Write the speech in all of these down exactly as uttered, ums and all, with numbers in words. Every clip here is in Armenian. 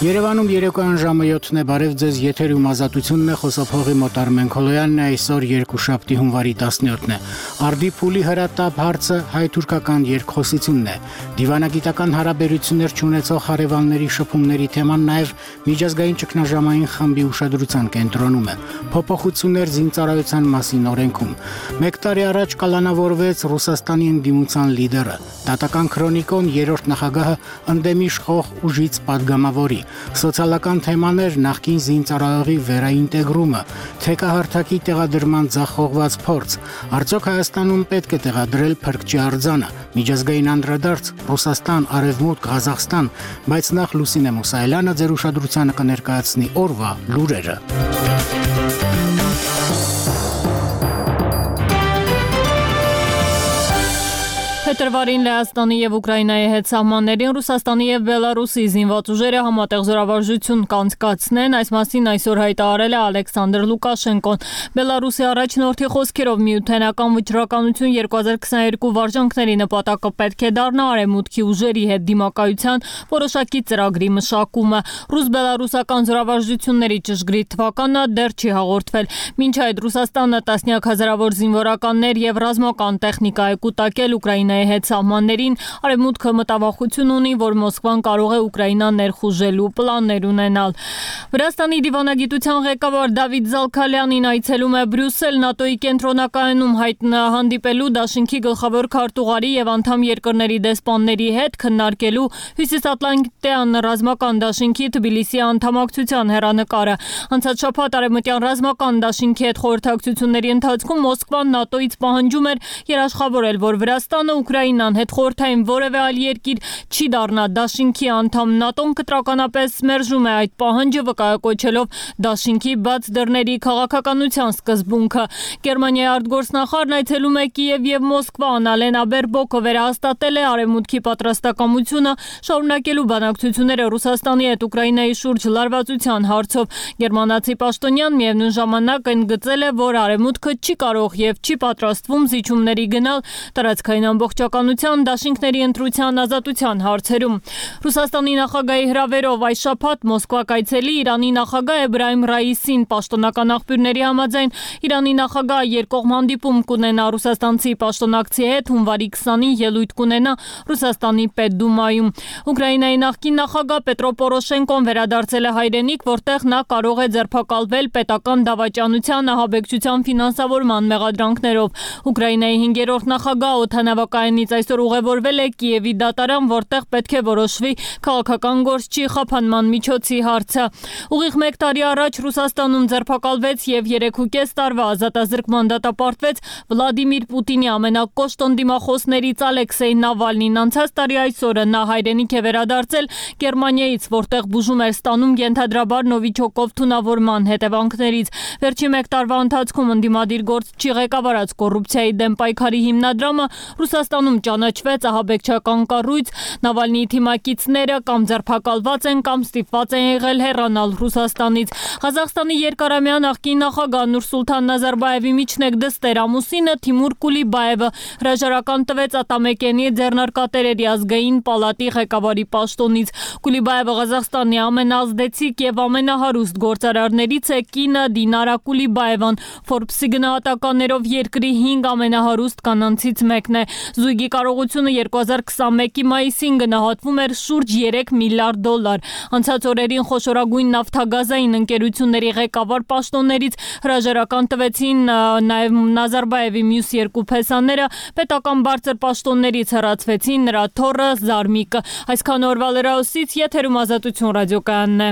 Երևանում երեկոյան ժամը յոթն է, բարև ձեզ, եթերում ազատությունն է, խոսափողի մոտ Արմեն Քոլոյանն է, այսօր երկուշաբթի հունվարի տասնյոթն է։ Արդի փուլի հրատապ հարցը հայ-թուրքական երկխոսությունն է։ Դիվանագիտական հարաբերություններ չունեցող հարևանների շփումների թեման նաև միջազգային ճգնաժամային խմբի ուշադրության կենտրոնում է։ Փոփոխություններ զինծառայության մասին օրենքում։ Մեկ տարի առաջ կալանավորվեց Ռուսաստանի ընդդիմության լիդերը։ Դատական քրոնիկոն երրորդ նախագահը ընդդեմիշխող ուժից պատգամավորի։ Սոցիալական թեմաներ նախկին զինծառայողի վերաինտեգրումը, թեկահարթակի տեղադրման ձախողված փորձ, արդյոք Հայաստանում պետք է տեղադրել փրկչի արձանը, միջազգային անդրադարձ, Ռուսաստան, Արևմուտք, Ղազախստան, բայց նախ Լուսինե Մուսայելյանը ձեր ուշադրությանը կներկայացնի օրվա լուրերը։ Փետրվարին Լեհաստանի եւ Ուկրաինայի հետ սահմաններին Ռուսաստանի եւ Բելարուսի զինված ուժերը համատեղ զորավարժություն կանցկացնեն, այս մասին այսօր հայտարարել է Ալեքսանդր Լուկաշենկոն։ Բելարուսի առաջնորդի խոսքերով միութենական վճռականություն երկու հազար քսաներկու վարժանքների նպատակը պետք է դառնա արևմուտքի ուժերի հետ դիմակայության որոշակի ծրագրի մշակումը։ Ռուս-բելարուսական զորավարժությունների ճշգրիտ թվականը դեռ չի հաղորդվել։ Մինչ այդ Ռուսաստանը տասնյակ հազարավոր զինվորականներ եւ ռազմական տեխնիկա է կուտակել Ուկրաինայի հետ սահմաններին, արևմուտքը մտավախություն ունի, որ Մոսկվան կարող է Ուկրաինան ներխուժելու պլաններ ունենալ։ Վրաստանի դիվանագիտության ղեկավար Դավիթ Զալքալյանին այցելում է Բրյուսել ՆԱՏՕ-ի կենտրոնակայանում հանդիպելու Դաշինքի գլխավոր քարտուղարի եւ անդամ երկրների դեսպանների հետ քննարկելու Հյուսիսատլանտյան ռազմական դաշինքի Թբիլիսի անդամակցության հեռանկարը։ Անցած շաբաթ արևմտյան ռազմական դաշինքի հետ խորհրդակցությունների ընթացքում Մոսկվան ՆԱՏՕ-ից պահանջում էր երաշխավորել, որ Վրաստանը Ուկրաինան հետ խորհրդային որևէ այլ երկիր չի դառնա դաշինքի անդամ։ ՆԱՏՕ-ն կտրականապես մերժում է այդ պահանջը, վկայակոչելով դաշինքի բաց դռների քաղաքականության սկզբունքը։ Գերմանիայի արտգործնախարարն այցելում է Կիև եւ Մոսկվա, Անալենա Բերբոկը վերահաստատել է արևմուտքի պատրաստակամությունը շարունակելու բանակցությունները Ռուսաստանի հետ Ուկրաինայի շուրջ լարվածության հարցով։ Գերմանացի պաշտոնյան միևնույն ժամանակ ընդգծել է, որ արևմուտքը չի կարող եւ չի պատրաստվում զիջումների գնալ տարածքային ամբողջականության, դաշինքների ընտրության ազատության հարցերում։ Ռուսաստանի նախագահի հրավերով այս շաբաթ Մոսկվա կայցելի Իրանի նախագահ Էբրահիմ Ռայիսին պաշտոնական աղբյուրների համաձայն Իրանի նախագահը երկկողմ հանդիպում կունենա ռուսաստանցի պաշտոնակցի հետ, հունվարի քսանին ելույթ կունենա Ռուսաստանի Պետդումայում։ Ուկրաինայի նախկին նախագահ Պետրո Պորոշենկոն վերադարձել է հայրենիք, որտեղ նա կարող է ձերբակալվել պետական դավաճանության, ահաբեկչության ֆինանսավորման մեղադրանքներով։ Ուկրաինայի հինգերորդ նախագահ օդանավակայանից այսօր ուղևորվել է Կիևի դատարան, որտեղ պետք է որոշվի քաղաքական գործչի խափանման միջոցի հարցը։ Ուղիղ մեկ տարի առաջ Ռուսաստանում ձերբակալվեց եւ երեքուկես տարվա ազատազրկման դատապարտվեց Վլադիմիր Պուտինի ամենակոշտ ընդդիմախոսներից Ալեքսեյ Նավալնին։ Անցած տարի այսօրը նա հայրենիք է վերադարձել Գերմանիայից, որտեղ բուժում էր ստանում ենթադրաբար Նովիչոկով թունավորման հետևանքներից։ Վերջի մեկ տարվա ընթացքում ընդդիմադիր գործչի ղեկավարած կոռուպցիայի դեմ պայքարի հիմնադրամը Ռուսաստանում ճանաչվեց ահաբեկչական կառույց, Նավալնիի թիմակիցները կամ ձերբակալված են, կամ ստիպված են եղել հեռանալ Ռուսաստանից։ Ղազախստանի երկարամյա նախկին նախագահ Նուրսուլթան Նազարբաևի միջնեկ դստեր ամուսինը Թիմուր Կուլիբաևը հրաժարական տվեց Ատամեկենի ձեռնարկատերերի ազգային պալատի ղեկավարի պաշտոնից։ Կուլիբաևը Ղազախստանի ամենազդեցիկ եւ ամենահարուստ գործարարներից է, կինը Դինարա Կուլիբաևան Forbes-ի գնահատականներով երկրի հինգ ամենահարուստ կանանցից մեկն է։ Զույգի կարողությունը երկու հազար քսանմեկի մայիսին գնահատվում էր շուրջ երեք միլիարդ դոլար։ Անցած օրերին խոշորագույն նավթագազային ընկերությունների ղեկավար պաշտոններից հրաժարական տվեցին նաև Նազարբաևի մյուս երկու փեսաները, պետական բարձր պաշտոններից հեռացվեցին նրա թոռը Զարմիկը։ Այսքան օրվա լրահոսից եթերում ազատություն ռադիոկայանն է։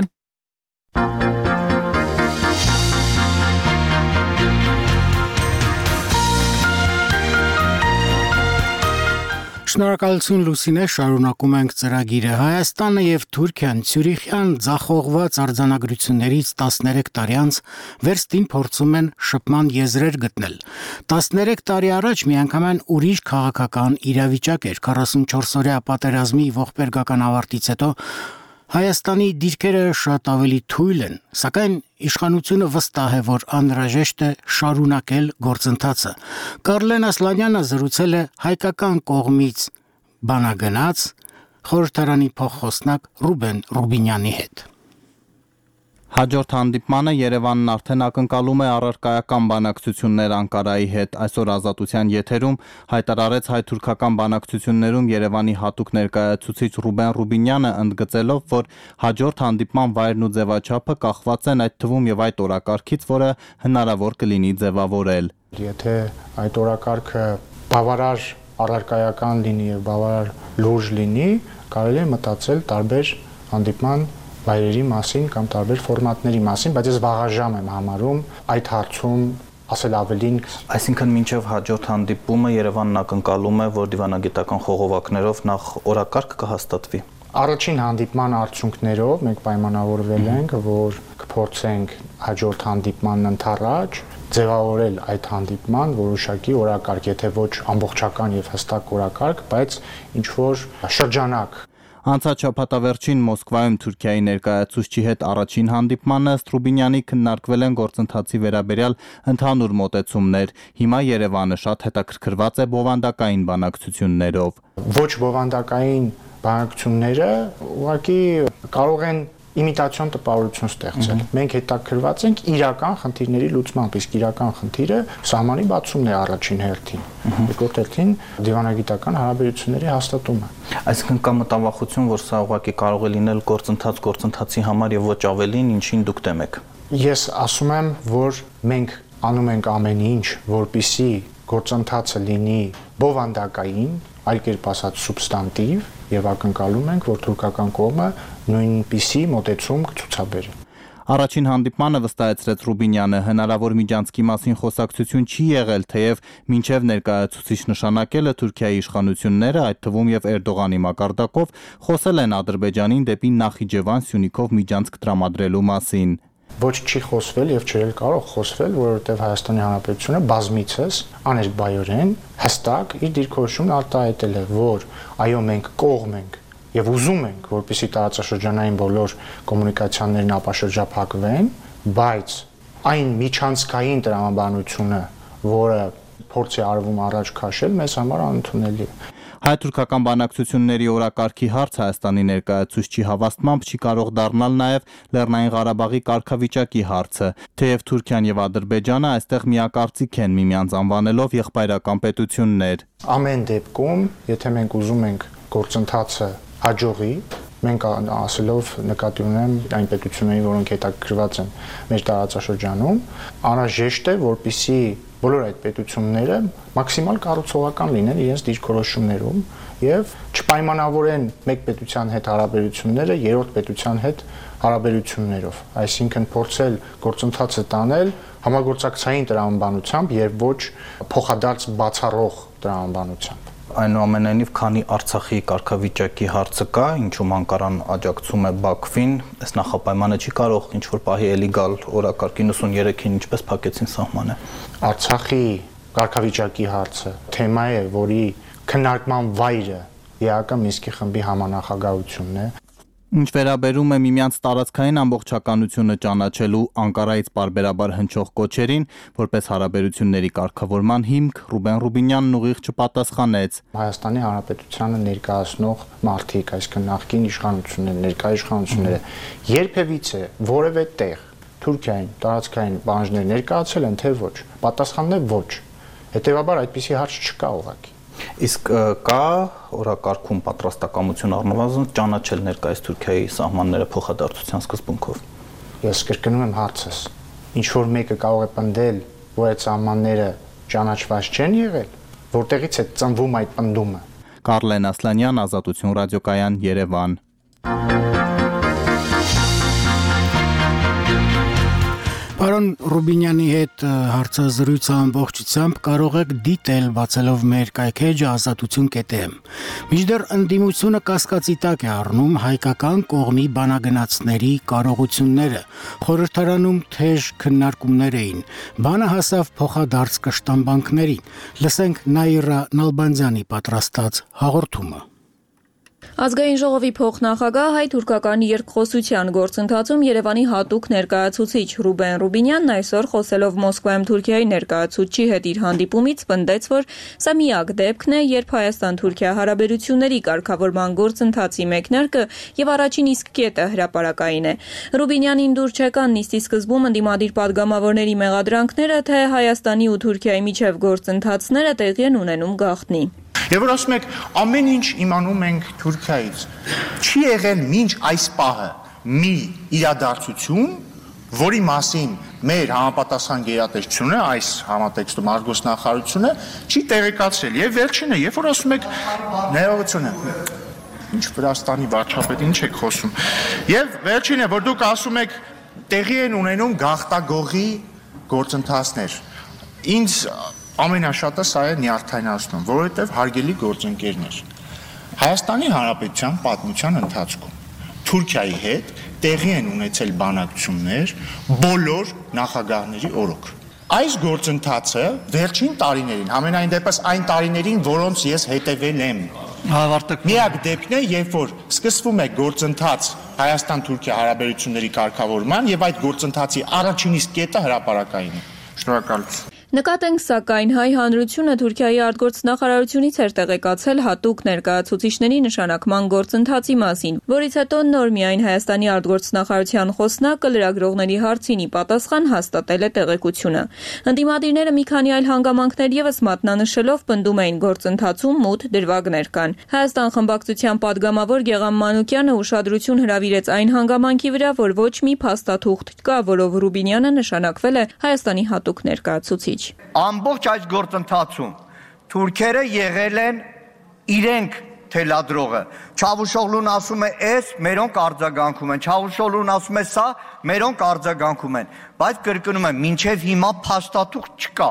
Շնորհակալություն Լուսինե, շարունակում ենք ծրագիրը։ Հայաստանը եւ Թուրքիան Ցյուրիխյան ձախողված արձանագրություններից տասներեք տարի անց վերստին փորձում են շփման եզրեր գտնել։ տասներեք տարի առաջ միանգամայն ուրիշ քաղաքական իրավիճակ էր։ քառասունչորս-օրյա պատերազմի ողբերգական ավարտից հետո Հայաստանի դիրքերը շատ ավելի թույլ են, սակայն իշխանությունը վստահ է, որ անհրաժեշտ է շարունակել գործընթացը։ Կարլեն Ասլանյանը զրուցել է հայկական կողմից բանագնաց խորհրդարանի փոխխոսնակ Ռուբեն Ռուբինյանի հետ։ Հաջորդ հանդիպմանը Երևանն արդեն ակնկալում է առարկայական բանակցություններ Անկարայի հետ։ Այսօր Ազատության եթերում հայտարարեց հայ-թուրքական բանակցություններում Երևանի հատուկ ներկայացուցիչ Ռուբեն Ռուբինյանը, ընդգծելով, որ հաջորդ հանդիպման վայրն ու ձևաչափը կախված են այդ թվում եւ այդ օրակարգից, որը հնարավոր կլինի ձևավորել։ Եթե այդ օրակարգը բավարար առարկայական լինի եւ բավարար լուրջ լինի, կարելի է մտածել տարբեր հանդիպման վայրերի մասին կամ տարբեր ֆորմատների մասին, բայց ես վաղաժամ եմ համարում այդ հարցում ասել ավելին։ Այսինքն մինչև հաջորդ հանդիպումը Երևանն ակնկալում է, որ դիվանագիտական խողովակներով նախ օրակարգ կհաստատվի։ Առաջին հանդիպման արդյունքներով մենք պայմանավորվել ենք, որ կփորձենք հաջորդ հանդիպմանն ընդառաջ ձևավորել այդ հանդիպման որոշակի օրակարգ, եթե ոչ ամբողջական եւ հստակ օրակարգ, բայց ինչ որ շրջանակ։ Անցած շաբաթավերջին Մոսկվայում Թուրքիայի ներկայացուցչի հետ առաջին հանդիպմանը ըստ Ռուբինյանի քննարկվել են գործընթացի վերաբերյալ ընդհանուր մոտեցումներ։ Հիմա Երևանը շատ հետաքրքրված է բովանդակային բանակցություններով։ Ոչ բովանդակային բանակցությունները ուղղակի կարող են իմիտացիոն տպավորություն ստեղծել։ Մենք հետաքրքրված ենք իրական խնդիրների լուծմամբ, իսկ իրական խնդիրը սահմանի բացումն է առաջին հերթին։ Երկրորդ հերթին դիվանագիտական հարաբերությունների հաստատումը։ Այսինքն կա մտավախություն, որ սա ուղղակի կարող է լինել գործընթաց գործընթացի համար եւ ոչ ավելին, ինչին դուք դեմ եք։ Ես ասում եմ, որ մենք անում ենք ամեն ինչ, որպեսզի գործընթացը լինի բովանդակային, այլ կերպ ասած սուբստանտիվ, եւ ակնկալում ենք, որ թուրքական կողմը նույնպիսի մոտեցում կցուցաբերի։ Առաջին հանդիպմանը վստահեցրեց Ռուբինյանը, հնարավոր միջանցքի մասին խոսակցություն չի եղել, թեև մինչև ներկայացուցիչ նշանակելը Թուրքիայի իշխանությունները, այդ թվում եւ Էրդողանի մակարդակով, խոսել են Ադրբեջանին դեպի Նախիջևան Սյունիքով միջանցք տրամադրելու մասին։ Ոչ չի խոսվել եւ չէր կարող խոսվել, որովհետեւ Հայաստանի Հանրապետությունը բազմիցս աներկբայորեն հստակ իր դիրքորոշումն արտահայտել է, որ այո մենք կողմ ենք եւ ուզում ենք, որպեսզի տարածաշրջանային բոլոր կոմունիկացիաներն ապաշրջափակվեն, բայց այն միջանցքային տրամաբանությունը, որը փորձ է արվում առաջ քաշել, մեզ համար անընդունելի է։ Հայ-թուրքական բանակցությունների օրակարգի հարց Հայաստանի ներկայացուցչի հավաստմամբ չի կարող դառնալ նաև Լեռնային Ղարաբաղի կարգավիճակի հարցը, թեև Թուրքիան եւ Ադրբեջանը այստեղ միակարծիք են միմյանց անվանելով եղբայրական պետություններ։ Ամեն դեպքում, եթե մենք ուզում ենք գործընթացը հաջողի, մենք ասելով նկատի ունեմ այն պետությունների, որոնք հետաքրքրված են մեր տարածաշրջանում, անհրաժեշտ է, որպեսզի բոլոր այդ պետությունները մաքսիմալ կառուցողական լինեն իրենց դիրքորոշումներում եւ չպայմանավորեն մեկ պետության հետ հարաբերությունները երրորդ պետության հետ հարաբերություններով, այսինքն փորձել գործընթացը տանել համագործակցային տրամաբանությամբ եւ ոչ փոխադարձ բացառող տրամաբանությամբ։ Այնուամենայնիվ, քանի Արցախի կարգավիճակի հարցը կա, ինչում Անկարան աջակցում է Բաքվին, այս նախապայմանը չի կարող ինչ-որ պահի էլի գալ օրակարգ իննսուններեքին, ինչպես փակեցին սահմանը։ Արցախի կարգավիճակի հարցը թեմա է, որի քննարկման վայրը ԵԱԿ Մինսկի խմբի համանախագահությունն է։ Ինչ վերաբերում է միմյանց տարածքային ամբողջականությունը ճանաչելու Անկարայից պարբերաբար հնչող կոչերին, որպես հարաբերությունների կարգավորման հիմք, Ռուբեն Ռուբինյանն ուղիղ չպատասխանեց։ Հայաստանի Հանրապետությանը ներկայացնող մարդիկ, այսինքն նախկին իշխանությունները, ներկայ իշխանությունները, երբևիցե որևէ տեղ Թուրքիային տարածքային բանջներ ներկայացել են, թե ոչ, պատասխանն է ոչ։ Հետևաբար այդպիսի հարց չկա ուղղակի։ Իսկ կա օրակարգում պատրաստակամություն առնվազն ճանաչել ներկայիս Թուրքիայի սահմանները փոխադարձության սկզբունքով։ Ես կրկնում եմ հարցս։ Ինչ որ մեկը կարող է պնդել, որ այդ սահմանները ճանաչված չեն եղել, որտեղից է ծնվում այդ պնդումը։ Կարլեն Ասլանյան, Ազատություն ռադիոկայան, Երևան։ Պարոն Ռուբինյանի հետ հարցազրույցը ամբողջությամբ կարող եք դիտել բացելով մեր կայքեջը ազատություն կետ եմ։ Մինչդեռ ընդդիմությունը կասկածի տակ է առնում հայկական կողմի բանագնացների կարողությունները։ Խորհրդարանում թեժ քննարկումներ էին։ Բանը հասավ փոխադարձ կշտամբանքներին։ Լսենք Նաիրա Նալբանդյանի պատրաստած հաղորդումը։ Ազգային ժողովի փոխնախագահ հայ-թուրքական երկխոսության գործընթացում Երևանի հատուկ ներկայացուցիչ Ռուբեն Ռուբինյանն այսօր խոսելով Մոսկվայում Թուրքիայի ներկայացուցչի հետ իր հանդիպումից պնդեց, որ սա միակ դեպքն է, երբ Հայաստան-Թուրքիա հարաբերությունների կարգավորման գործընթացի մեկնարկը եւ առաջին իսկ կետը հրապարակային է։ Ռուբինյանին դուր չեկան նիստի սկզբում ընդդիմադիր падգամավորների մեղադրանքները, թե Հայաստանի ու Թուրքիայի միջև գործընթացները տեղի են ունենում գաղտնի։ Եվ որ ասում եք, ամեն ինչ իմանում ենք Թուրքիայից, չի եղել մինչ այս պահը մի իրադարձություն, որի մասին մեր համապատասխան գերատեսչությունը, այս համատեքստում արտգործնախարարությունը չի տեղեկացրել։ Եվ վերջինը, երբ որ ասում եք ներողություն, ինչ Վրաստանի վարչապետ, ինչ եք խոսում։ Եվ վերջինը, որ դուք ասում եք, տեղի են ունենում գաղտագողի գործընթացներ։ Ինձ ամենաշատը սա է նյարդայնացնում, որովհետև հարգելի գործընկերներ, Հայաստանի Հանրապետության պատմության ընթացքում Թուրքիայի հետ տեղի են ունեցել բանակցություններ բոլոր նախագահների օրոք։ Այս գործընթացը վերջին տարիներին, համենայն դեպս այն տարիներին, որոնց ես հետևել եմ, միակ դեպքն է, երբ որ սկսվում է գործընթաց Հայաստան-Թուրքիա հարաբերությունների կարգավորման եւ այդ գործընթացի առաջին իսկ կետը հրապարակային է։ Շնորհակալություն։ Նկատենք, սակայն հայ հանրությունը Թուրքիայի արտգործնախարարությունից էր տեղեկացել հատուկ ներկայացուցիչների նշանակման գործընթացի մասին, որից հետո նոր միայն Հայաստանի արտգործնախարարության խոսնակը լրագրողների հարցին ի պատասխան հաստատել է տեղեկությունը։ Ընդդիմադիրները մի քանի այլ հանգամանքներ ևս մատնանշելով պնդում էին գործընթացում մութ դրվագներ կան։ Հայաստան խմբակցության падգամավոր Գեղամ Մանուկյանը ուշադրություն հրավիրեց այն հանգամանքի վրա, որ ոչ մի փաստաթուղթ կա, որով Ռուբինյանը նշանակվել է Հայաստանի հատուկ ներկայացուցիչ։ Ամբողջ այս գործընթացում թուրքերը եղել են իրենք թելադրողը։ Չավուշօղլուն ասում է «էս», մերոնք արձագանքում են, Չավուշօղլուն ասում է «սա», մերոնք արձագանքում են, բայց կրկնում եմ, մինչև հիմա փաստաթուղթ չկա։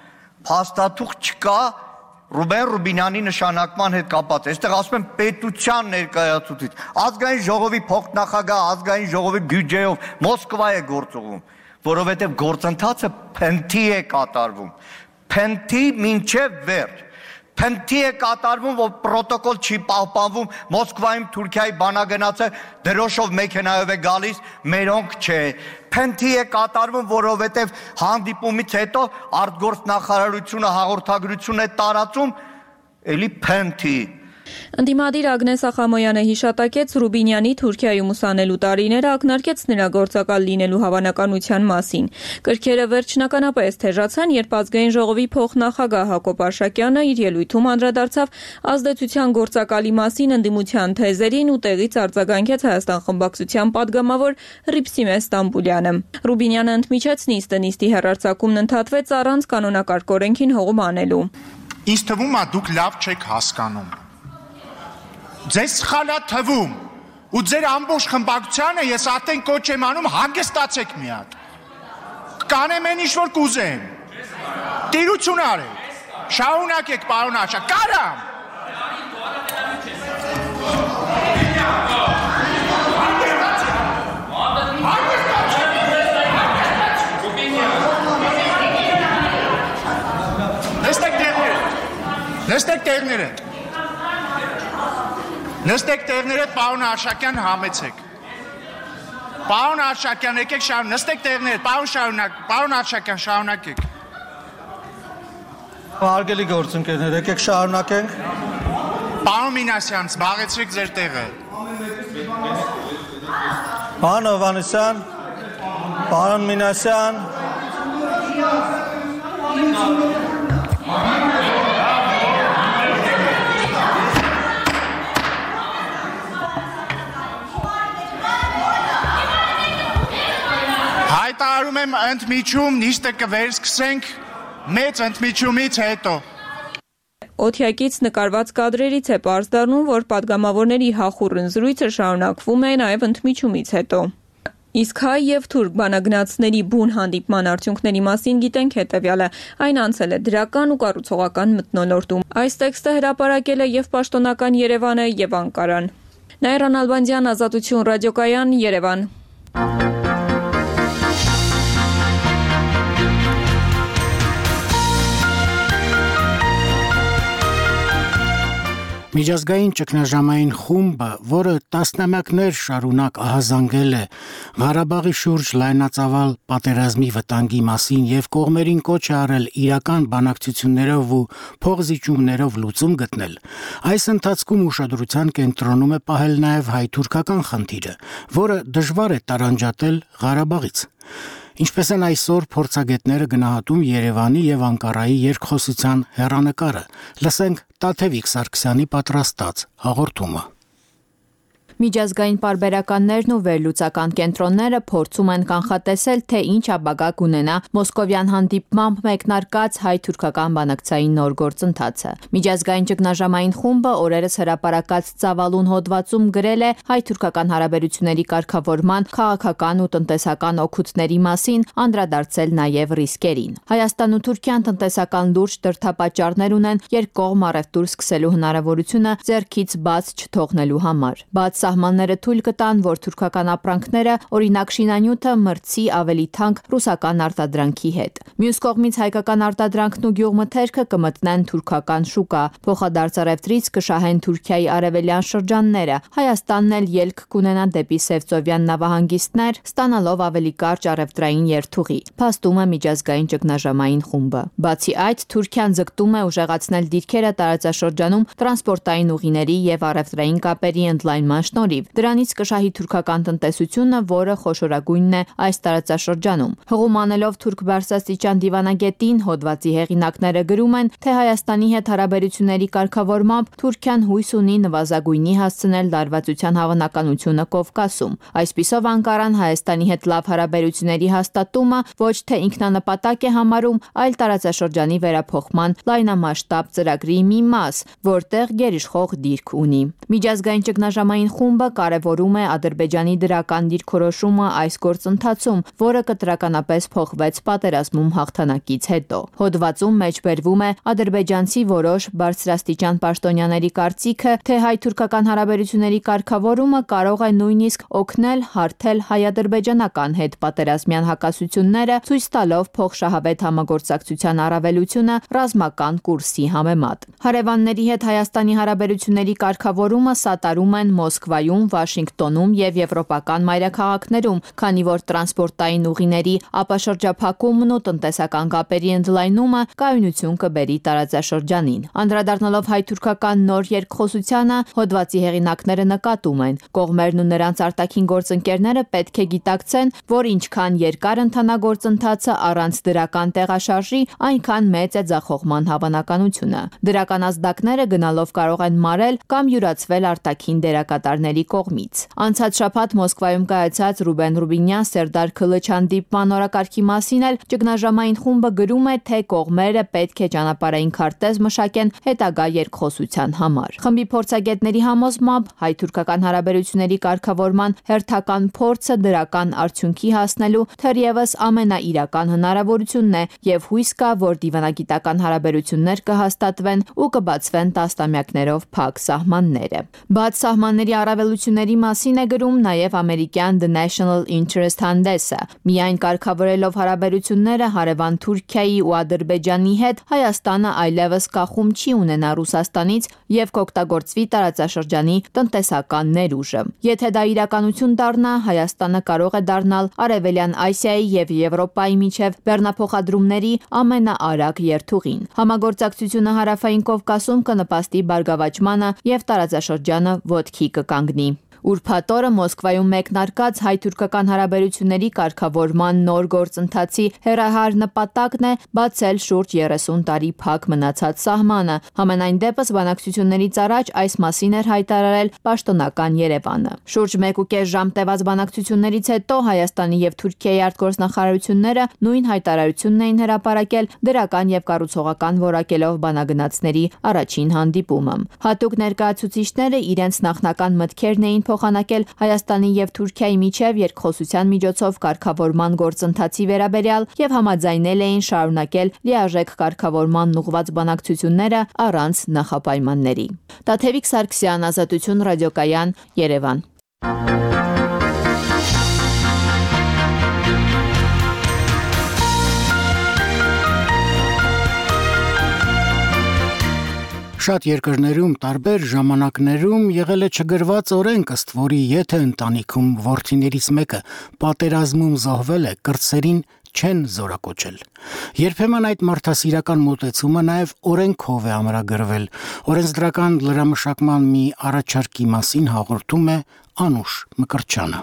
Փաստաթուղթ չկա Ռուբեն Ռուբինյանի նշանակման հետ կապված։ Այստեղ ասում են պետության ներկայացուցիչ, ազգային ժողովի փոխնախագահ, ազգային ժողովի բյուջեով Մոսկվա է գործողում, որովհետև գործընթացը փնթի է կատարվում, փնթի մինչև վերջ, փնթի է կատարվում, որ պրոտոկոլ չի պահպանվում, Մոսկվայում Թուրքիայի բանագնացը դրոշով մեքենայով է գալիս, մերոնք չէ, փնթի է կատարվում, որովհետև հանդիպումից հետո արտգործնախարարությունը հաղորդագրություն է տարածում, էլի փնթի։ Ընդդիմադիր Ագնես Ախամոյանը հիշատակեց Ռուբինյանի Թուրքիայում ուսանելու տարիները, ակնարկեց նրա գործակալ լինելու հավանականության մասին։ Կրքերը վերջնականապես թեժացան, երբ ազգային ժողովի փոխնախագահ Հակոբ Արշակյանը իր ելույթում անդրադարձավ ազդեցության գործակալի մասին ընդդիմության թեզերին ու տեղից արձագանքեց Հայաստան խմբակցության падգամավոր Ռիփսիմե Ստամբուլյանը։ Ռուբինյանը ընդմիջեց նիստը, նիստի հեռարձակումն ընդհատվեց առանց կանոնակարգ օրենքին հողում անելու։ Ինձ թվում է դուք լավ չեք հասկանում։ Ձեզ սխալ է թվում ու ձեր ամբողջ խմբակցությանը ես ատեն կոչ եմ անում հանգստացեք մի հատ։ Կանեմ այն ինչ որ կուզեմ։ Տիրություն արեք։ Շարունակեք պարոն Աշա, կարամ։ Նստեք տեղները։ Նստեք տեղները։ Նստեք տեղները, պարոն Արշակյան, համեցեք։ Պարոն Արշակյան, եկեք շարունակ, նստեք տեղները, պարոն շարունակ, պարոն Արշակյան, շարունակեք։ Հարգելի գործընկերներ, եկեք շարունակենք։ Պարոն Մինասյան, զբաղեցրեք ձեր տեղը։ Պարոն Հովհաննիսյան, պարոն Մինասյան։ Հայտարարում եմ ընդմիջում, նիստը կվերսկսենք մեծ ընդմիջումից հետո։ Օթյակից նկարված կադրերից է պարզ դառնում, որ падգամավորների հախուռն զրույցը շարունակվում է նաև ընդմիջումից հետո։ Իսկ հայ եւ թուրք բանագնացների բուն հանդիպման արդյունքների մասին գիտենք հետեւյալը. այն անցել է դրական ու կառուցողական մթնոլորտում։ Այս տեքստը հրապարակել է եւ պաշտոնական Երևանը եւ Անկարան։ Նաիրա Նալբանդյան, Ազատություն ռադիոկայան, Երևան։ Միջազգային ճգնաժամային խումբը, որը տասնամյակներ շարունակ ահազանգել է Ղարաբաղի շուրջ լայնածավալ պատերազմի վտանգի մասին եւ կողմերին կոչ է արել իրական բանակցություններով ու փոխզիջումներով լուծում գտնել, այս ընթացքում ուշադրության կենտրոնում է պահել նաեւ հայ-թուրքական խնդիրը, որը դժվար է տարանջատել Ղարաբաղից։ Ինչպես են այսօր փորձագետները գնահատում Երևանի եւ Անկարայի երկխոսության հեռանկարը, լսենք Տաթևիկ Սարգսյանի պատրաստած հաղորդումը։ Միջազգային պարբերականներն ու վերլուծական կենտրոնները փորձում են կանխատեսել, թե ինչ ապագա կունենա Մոսկովյան հանդիպմամբ մեկնարկած հայ-թուրքական բանակցային նոր գործընթացը։ Միջազգային ճգնաժամային խումբը օրերս հրապարակած ծավալուն հոդվածում գրել է հայ-թուրքական հարաբերությունների կարգավորման քաղաքական ու տնտեսական օգուտների մասին, անդրադարձել նաև ռիսկերին։ Հայաստանն ու Թուրքիան տնտեսական լուրջ դրդապատճառներ ունեն երկկողմ առևտուր սկսելու հնարավորությունը ձեռքից բաց չթողնելու համար։ Բաց Սահմանները թույլ կտան, որ թուրքական ապրանքները, օրինակ շինանյութը, մրցի ավելի թանկ ռուսական արտադրանքի հետ։ Մյուս կողմից հայկական արտադրանքն ու գյուղմթերքը կմտնեն թուրքական շուկա, փոխադարձ առևտրից կշահեն Թուրքիայի արևելյան շրջանները, Հայաստանն էլ ելք կունենա դեպի Սևծովյան նավահանգիստներ, ստանալով ավելի կարճ առևտրային երթուղի, փաստում է միջազգային ճգնաժամային խումբը։ Բացի այդ, Թուրքիան ձգտում է ուժեղացնել դիրքերը տարածաշրջանում տրանսպորտային ուղիների եւ առևտրային կապերի ընդլայնման շնորհիվ։ Դրանից կշահի թուրքական տնտեսությունը, որը խոշորագույնն է այս տարածաշրջանում։ Հղում անելով թուրք բարձրաստիճան դիվանագետին, հոդվածի հեղինակները գրում են, թե Հայաստանի հետ հարաբերությունների կարգավորմամբ Թուրքիան հույս ունի նվազագույնի հասցնել լարվածության հավանականությունը Կովկասում։ Այսպիսով Անկարան Հայաստանի հետ լավ հարաբերությունների հաստատումը ոչ թե ինքնանպատակ է համարում, այլ տարածաշրջանի վերափոխման լայնամասշտաբ ծրագրի մի մաս, որտեղ գերիշխող դիրք ունի։ Միջազգային ճգնաժամային խումբը կարևորում է Ադրբեջանի դրական դիրքորոշումը այս գործընթացում, որը կտրականապես փոխվեց պատերազմում հաղթանակից հետո։ Հոդվածում մեջբերվում է ադրբեջանցի որոշ բարձրաստիճան պաշտոնյաների կարծիքը, թե հայ-թուրքական հարաբերությունների կարգավորումը կարող է նույնիսկ օգնել հարթել հայ-ադրբեջանական հետ պատերազմյան հակասությունները, ցույց տալով փոխշահավետ համագործակցության առավելությունը ռազմական կուրսի համեմատ։ Հարևանների հետ Հայաստանի հարաբերությունների կարգավորումը սատարում են Մոսկվայում, Վաշինգտոնում եւ եվրոպական մայրաքաղաքներում, քանի որ տրանսպորտային ուղիների ապաշրջափակումն ու տնտեսական կապերի ընդլայնումը կայունություն կբերի տարածաշրջանին։ Անդրադառնալով հայ-թուրքական նոր երկխոսությանը, հոդվածի հեղինակները նկատում են, կողմերն ու նրանց արտաքին գործընկերները պետք է գիտակցեն, որ ինչքան երկար ընթանա գործընթացը առանց դրական տեղաշարժի, այնքան մեծ է ձախողման հավանականությունը։ Դրական ազդակները գնալով կարող են մարել կամ յուրացվել արտաքին դերակատարների կողմից։ Անցած շաբաթ Մոսկվայում կայացած Ռուբեն Ռուբինյան Սերդար Քլիչ հանդիպման օրակարգի մասին էլ ճգնաժամային խումբը գրում է, թե կողմերը պետք է ճանապարհային քարտեզ մշակեն հետագա երկխոսության համար։ Խմբի փորձագետների համոզմամբ հայ-թուրքական հարաբերությունների կարգավորման հերթական փորձը դրական արդյունքի հասնելու թերևս ամենաիրական հնարավորությունն է եւ հույս կա, որ դիվանագիտական հարաբերություններ կհաստատվեն ու կբացվեն տասնամյակներով փակ սահմանները։ Բաց սահմանների առավելությունների մասին է գրում նաև ամերիկյան The National Interest հանդեսը։ Միայն կարգավորելով հարաբերությունները հարևան Թուրքիայի ու Ադրբեջանի հետ, Հայաստանը այլևս կախում չի ունենա Ռուսաստանից եւ կօգտագործվի տարածաշրջանի տնտեսական ներուժը։ Եթե դա իրականություն դառնա, Հայաստանը կարող է դառնալ Արևելյան Ասիայի եւ Եվրոպայի միջև բեռնափոխադրումների ամենաարագ երթուղին։ Համագործակցությունը Հարավային Կովկասում կնպաստի բարգավաճմանը եւ տարածաշրջանը ոտքի կկանգնի։ Ուրբաթ օրը Մոսկվայում մեկնարկած հայ-թուրքական հարաբերությունների կարգավորման նոր գործընթացի հեռահար նպատակն է բացել շուրջ երեսուն տարի փակ մնացած սահմանը։ Համենայն դեպս բանակցություններից առաջ այս մասին էր հայտարարել պաշտոնական Երևանը։ Շուրջ մեկ ու կես ժամ տևած բանակցություններից հետո Հայաստանի եւ Թուրքիայի արտգործնախարարությունները նույն հայտարարությունն էին հրապարակել դրական եւ կառուցողական որակելով բանագնացների առաջին հանդիպումը։ Հատուկ ներկայացուցիչները իրենց նախնական մտքերն էին փոխանակել Հայաստանի եւ Թուրքիայի միջև երկխոսության միջոցով կարգավորման գործընթացի վերաբերյալ եւ համաձայնել էին շարունակել լիարժեք կարգավորման ուղղված բանակցությունները առանց նախապայմանների։ Տաթևիկ Սարգսյան, Ազատություն ռադիոկայան, Երևան։ Շատ երկրներում տարբեր ժամանակներում եղել է չգրված օրենք, ըստ որի եթե ընտանիքում որդիներից մեկը պատերազմում զոհվել է, կրտսերին չեն զորակոչել։ Երբեմն այդ մարդասիրական մոտեցումը նաև օրենքով է ամրագրվել։ Օրենսդրական լրամշակման մի առաջարկի մասին հաղորդում է Անուշ Մկրտչյանը։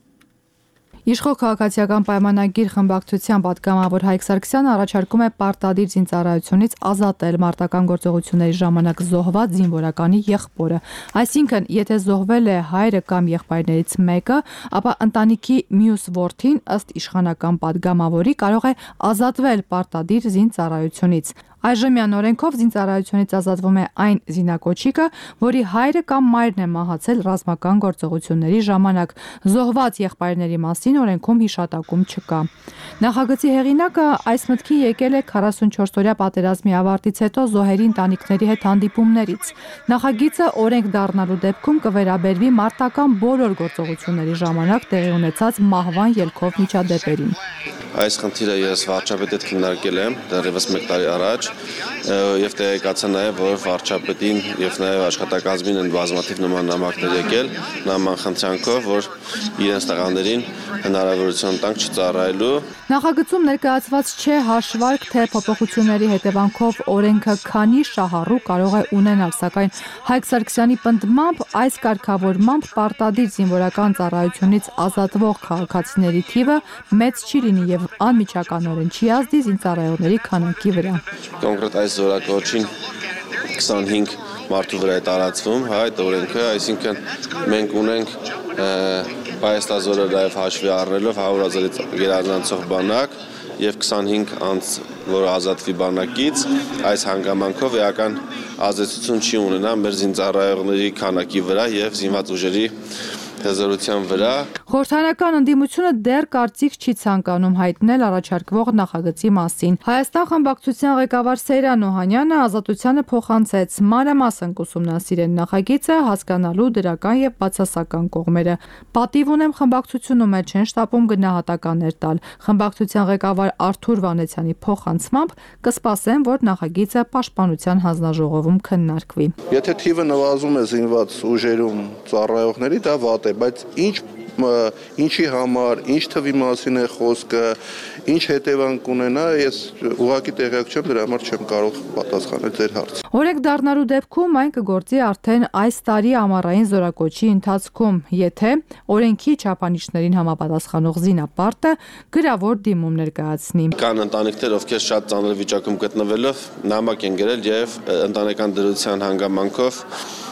Իշխող քաղաքացիական պայմանագիր խմբակցության պատգամավոր Հայկ Սարգսյանը առաջարկում է պարտադիր զինծառայությունից ազատել մարտական գործողությունների ժամանակ զոհված զինվորականի եղբորը։ Այսինքն, եթե զոհվել է հայրը կամ եղբայրներից մեկը, ապա ընտանիքի մյուս որդին ըստ իշխանական պատգամավորի կարող է ազատվել պարտադիր զինծառայությունից։ Այժմյան օրենքով զինծառայությունից ազատվում է այն զինակոչիկը, որի հայրը կամ մայրն է մահացել ռազմական գործողությունների ժամանակ։ Զոհված եղբայրների մասին օրենքում հիշատակում չկա։ Նախագծի հեղինակը այս մտքին եկել է քառասունչորսօրյա պատերազմի ավարտից հետո զոհերի ընտանիքների հետ հանդիպումներից։ Նախագիծը օրենք դառնալու դեպքում կվերաբերվի մարտական բոլոր գործողությունների ժամանակ տեղի ունեցած մահվան ելքով միջադեպերին։ Այս խնդիրը ես վարչապետի հետ քննարկել եմ դեռևս մեկ տարի առաջ եւ տեղեկացա նաեւ որ վարչապետին եւ նաեւ աշխատակազմին են բազմաթիվ նման նամակներ եկել նման խնդրանքով որ իրենց տղաներին հնարավորություն տանք չծառայելու։ Նախագծում ներկայացված չէ հաշվարկ, թե փոփոխությունների հետևանքով օրենքը քանի շահառու կարող է ունենալ, սակայն Հայկ Սարգսյանի պնդմամբ այս կարգավորմամբ պարտադիր զինվորական ծառայությունից ազատվող քաղաքացիների թիվը մեծ չի լինի եւ անմիջականորեն չի ազդի զինծառայողների քանակի վրա։ Կոնկրետ այս զորակոչին քսանհինգ մարդու վրա է տարածվում այդ օրենքը, այսինքն մենք ունենք պայեստազորը նաև հաշվի առնելով հարյուր հազարից գերազանցող բանակ եւ քսանհինգ անց, որ ազատվի բանակից, այս հանգամանքով էական ազդեցություն չի ունենա մեր զինծառայողների քանակի վրա եւ զինված ուժերի հզորության վրա։ Խորհրդարանական ընդդիմությունը դեռ կարծիք չի ցանկանում հայտնել առաջարկվող նախագծի մասին։ Հայաստան խմբակցության ղեկավար Սեյրան Օհանյանը Ազատությանը փոխանցեց մանրամասն կուսումնասիրեն նախագիծը, հասկանալու դրական եւ բացասական կողմերը։ Պատիվ ունեմ խմբակցությունում էլ չեն շտապում գնահատականներ տալ։ Խմբակցության ղեկավար Արթուր Վանեցյանի փոխանցմամբ կսպասեն, որ նախագիծը Պաշտպանության հանձնաժողովում քննարկվի։ Եթե թիվը նվազում է զինված ուժերում ծառայողների, դա վատ է, բայց ինչ ինչի համար, ինչ թվի մասին է խոսքը, ինչ հետևանք ունենա, ես ուղղակի տեղյակ չեմ, դրա համար չեմ կարող պատասխանել ձեր հարցին։ Օրենք դառնալու դեպքում այն կգործի արդեն այս տարի ամառային զորակոչի ընթացքում, եթե օրենքի չափանիշներին համապատասխանող զինապարտը գրավոր դիմում ներկայացնի։ Կան ընտանիքներ, ովքեր շատ ծանր վիճակում գտնվելով նամակ են գրել եւ ընտանեկան դրության հանգամանքով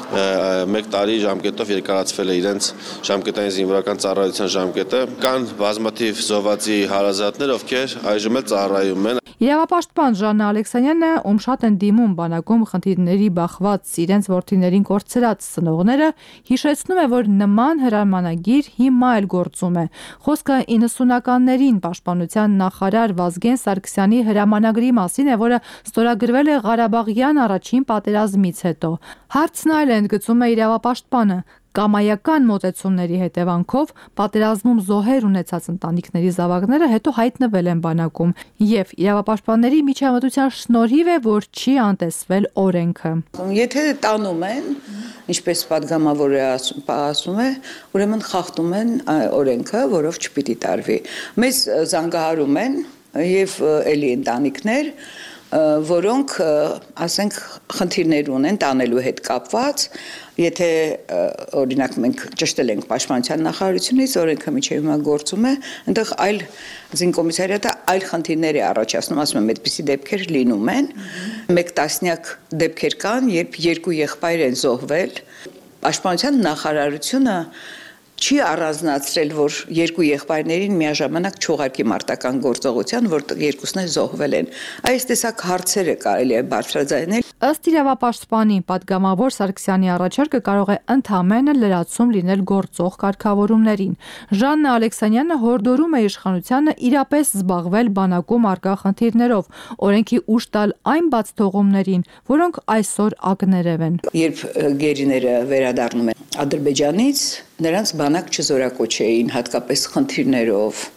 մեկ տարի ժամկետով երկարացվել է իրենց ժամկետային զինվորական ծառայության ժամկետը։ Կան բազմաթիվ զոհվածի հարազատներ, ովքեր այժմ էլ ծառայում են։ Իրավապաշտպան Ժաննա Ալեքսանյանը, ում շատ են դիմում բանակում խնդիրների բախված իրենց որդիներին կորցրած ծնողները, հիշեցնում է, որ նման հրամանագիր հիմա էլ գործում է։ Խոսքը իննսունականներին պաշտպանության նախարար Վազգեն Սարգսյանի հրամանագրի մասին է, որը ստորագրվել է Ղարաբաղյան առաջին պատերազմից հետո։ Հարցն այլ է, ընդգծում է իրավապաշտպանը։ Կամայական մոտեցումների հետևանքով պատերազմում զոհեր ունեցած ընտանիքների զավակները հետո հայտնվել են բանակում եւ իրավապաշտպանների միջամտության շնորհիվ է, որ չի անտեսվել օրենքը։ Եթե տանում են, ինչպես պատգամավորը ասում է, ուրեմն խախտում են օրենքը, որով չպիտի տարվի։ Մեզ զանգահարում են եւ էլի ընտանիքներ, որոնք, ասենք, խնդիրներ ունեն տանելու հետ կապված, եթե օրինակ մենք ճշտել ենք Պաշտպանության նախարարությունից, օրենքը միջև հիմա գործում է, այնտեղ այլ զինկոմիսարիատը այլ խնդիրներ է առաջացնում, ասում եմ, այդպիսի դեպքեր լինում են, մեկ տասնյակ դեպքեր կան, երբ երկու եղբայր են զոհվել, Պաշտպանության նախարարությունը չի առանձնացրել, որ երկու եղբայրներին միաժամանակ չուղարկի մարտական գործողության, որտեղ երկուսն էլ զոհվել են։ Այս տեսակ հարցերը կարելի է բարձրաձայնել։ Ըստ իրավապաշտպանի պատգամավոր Սարգսյանի առաջարկը կարող է ընդհանրապես լրացում լինել գործող կարգավորումներին։ Ժաննա Ալեքսանյանը հորդորում է իշխանությանը իրապես զբաղվել բանակում արկա խնդիրներով, օրենքի ուժ տալ այն բացթողումներին, որոնք այսօր ակներև են։ Երբ գերիները վերադառնում են Ադրբեջանից, նրանց բանակ չզորակոչեին հատկապես խնդիրներով,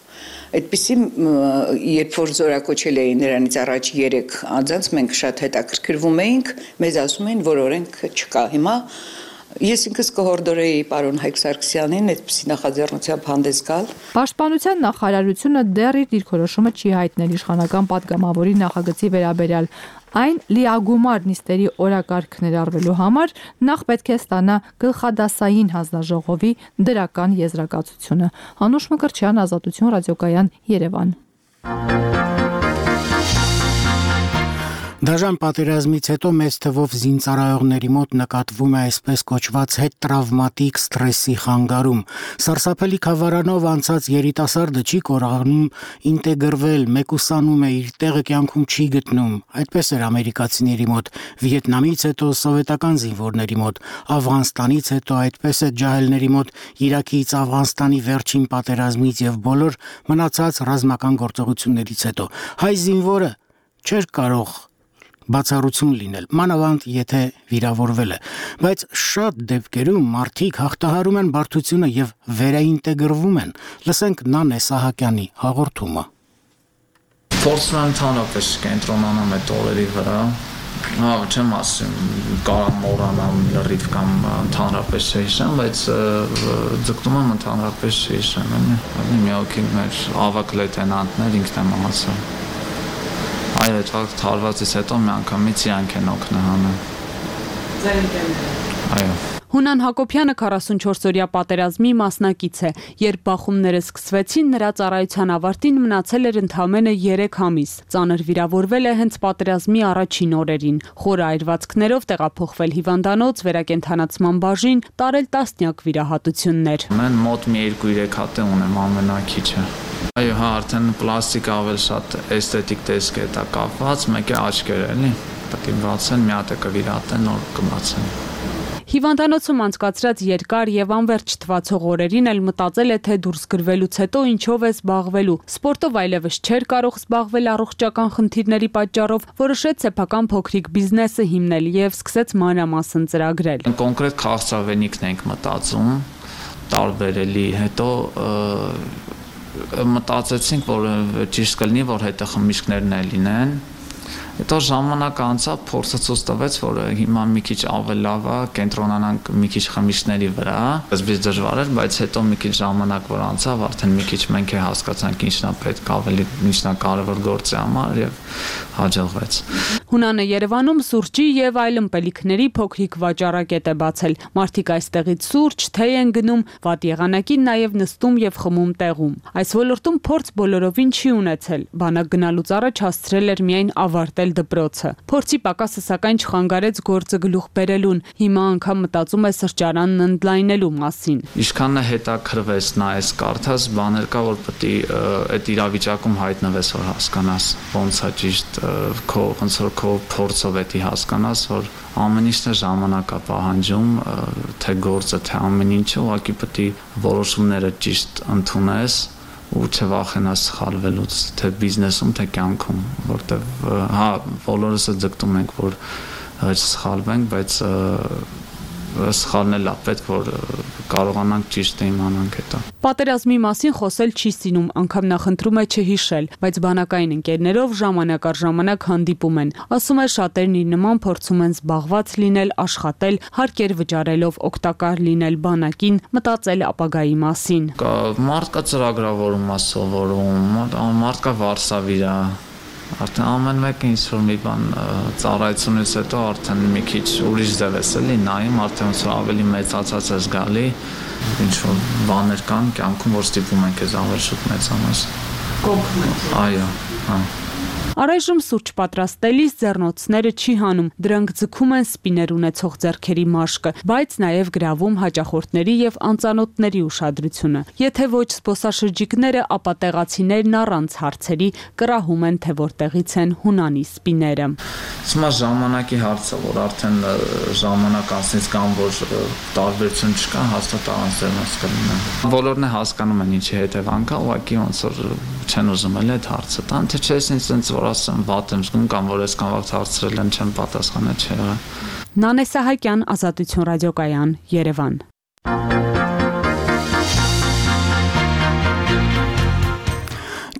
Այդպիսի երբ որ զորակոչել էին նրանից առաջ երեք անձանց մենք շատ հետաքրքրվում էինք, մեզ ասում էին, որ օրենք չկա հիմա։ Ես ինքս կհորդորեի պարոն Հայկ Սարգսյանին այդպիսի նախաձեռնությամբ հանդես գալ։ Պաշտպանության նախարարությունը դեռ իր դիրքորոշումը չի հայտնել իշխանական պատգամավորի նախագծի վերաբերյալ։ Այն լիագումար նիստերի օրակարգ ներառվելու համար նախ պետք է ստանա գլխադասային հանձնաժողովի դրական եզրակացությունը։ Անուշ Մկրտչյան, Ազատություն ռադիոկայան, Երևան։ Դաժան պատերազմից հետո մեծ թվով զինծառայողների մոտ նկատվում է այսպես կոչված հետտրավմատիկ սթրեսի խանգարում։ Սարսափելի խավարանով անցած երիտասարդը չի կարողանում ինտեգրվել, մեկուսանում է, իր տեղը կյանքում չի գտնում։ Այդպես էր ամերիկացիների մոտ, Վիետնամից հետո սովետական զինվորների մոտ, Աֆղանստանից հետո այդպես է ջահելների մոտ, Իրաքից, Աֆղանստանի վերջին պատերազմից եւ բոլոր մնացած ռազմական գործողություններից հետո։ Հայ զինվորը չէր կարող բացառություն լինել, մանավանդ եթե վիրավորվել է, բայց շատ դեպքերում մարդիկ հաղթահարում են բարդությունը եւ վերաինտեգրվում են։ Լսենք Նանե Սահակյանի հաղորդումը։ Փորձում եմ ընդհանրապես կենտրոնանամ այդ օրերի վրա, հա, չեմ ասում կարող մոռանամ լրիվ կամ ընդհանրապես հիշեմ, բայց ձգտում եմ ընդհանրապես հիշեմ, էլի մի հոգի մեր ավակ լեյտենանտներ ինքն եմ ասում։ Այո, այդ թարվածից հետո մի անգամից իրանք են օգնահանել։ Ձեր ընկերները։ Այո։ Հունան Հակոբյանը քառասունչորս-օրյա պատերազմի մասնակից է։ Երբ բախումները սկսվեցին, նրա ծառայության ավարտին մնացել էր ընդամենը երեք ամիս։ Ծանր վիրավորվել է հենց պատերազմի առաջին օրերին։ Խորը այրվածքներով տեղափոխվել հիվանդանոց, վերակենդանացման բաժին, տարել տասնյակ վիրահատություններ։ Mən մոտ մի երկու-երեք հատ ունեմ ամենակիչը։ Այո, հա, արդեն պլաստիկ ավել շատ էսթետիկ տեսք է դա կապված, մեկ է աչքերը, էլի։ Պետք է բացեն, մի հատ է կվիրատեն, նոր կբացեն։ Հիվանդանոցում անցկացրած երկար եւ անվերջ թվացող օրերին էլ մտածել է, թե դուրս գրվելուց հետո ինչով է զբաղվելու։ Սպորտով այլևս չէր կարող զբաղվել առողջական խնդիրների պատճառով, որոշեց սեփական փոքրիկ բիզնեսը հիմնել եւ սկսեց մանրամասն ծրագրել։ Կոնկրետ քաղցրավենիքն ենք մտածում, տարբերելի, հետո մտածեցինք, որ ճիշտ կլինի, որ հետո խմիչքներն էլ լինեն։ Հետո ժամանակ անցավ, փորձը ցույց տվեց, որ հիմա մի քիչ ավելի լավ է կենտրոնանանք մի քիչ խմիչքների վրա։ Այսպես դժվար էր, բայց հետո մի քիչ ժամանակ որ անցավ, արդեն մի քիչ մենք է հասկացանք ինչն է պետք ավելի, ինչն է կարևոր գործի համար եւ հաջողվեց։ Հունանը Երևանում սուրճի եւ այլ ըմպելիքների փոքրիկ վաճառակետ է բացել։ Մարդիկ այստեղից սուրճ, թեյ են գնում, վատ եղանակին նաեւ նստում եւ խմում տեղում։ Այս ոլորտում փորձ բոլորովին չի ունեցել։ Բանակ գնալուց առաջ հասցրել էր միայն ավարտել դպրոցը։ Փորձի պակասը սակայն չխանգարեց գործը գլուխ բերելուն։ Հիմա անգամ մտածում է սրճարանն ընդլայնելու մասին։ Ինչքան է հետաքրվես նայես կարդաս, բաներ կա, որ պետք է այդ իրավիճակում հայտնվես, որ հասկանաս ոնց է ճիշտ քո ոնց որ քո փորձով էդի հասկանաս, որ ամեն ինչն է ժամանակ է պահանջում, թե գործը, թե ամեն ինչը, ուղղակի պետք է որոշումները ճիշտ ընդունես ու չվախենաս սխալվելուց, թե բիզնեսում, թե կյանքում, որտեվ հա բոլորս ձգտում ենք, որ չսխալվենք, բայց սխալն էլ է պետք, որ կարողանանք ճիշտ իմանանք հետո։ Պատերազմի մասին խոսել չի սիրում, անգամ նախընտրում է չհիշել, բայց բանակային ընկերներով ժամանակ առ ժամանակ հանդիպում են։ Ասում է շատերն իր նման փորձում են զբաղված լինել, աշխատել, հարկեր վճարելով օգտակար լինել բանակին, մտածել ապագայի մասին։ Մարդ կա ծրագրավորում է սովորում, մարդ կա վարսավիր է։ Արդեն ամեն մեկը ինչ որ մի բան ծառայությունից հետո արդեն մի քիչ ուրիշ ձև ես էլի նայում, արդեն ոնց որ ավելի մեծացած ես գալի, ինչ որ բաներ կան կյանքում, որ ստիպում են քեզ ավելի շուտ մեծանաս։ Կողմից։ Այո, հա։ Առայժմ սուրճ պատրաստելիս ձեռնոցները չի հանում, դրանք ձգում են սպիներ ունեցող ձեռքերի մաշկը, բայց նաև գրավում հաճախորդների եւ անծանոթների ուշադրությունը։ Եթե ոչ զբոսաշրջիկները, ապա տեղացիներն առանց հարցերի կռահում են, թե որտեղից են Հունանի սպիները։ Հիմա ժամանակի հարցը, որ արդեն ժամանակ անցնից կամ որ տարբերություն չկա, հաստատ առանց ձեռնոց կլինեն։ Բոլորն է հասկանում են ինչի հետևանք է, ուղղակի ոնց որ չեն ուզում էլ այդ հարցը տան, թե չէ ինձ որ ասեմ վատ եմ զգում կամ որ այսքան վաղ հարցրել են չեմ պատասխանել չի եղել։ Նանե Սահակյան, Ազատություն ռադիոկայան, Երևան։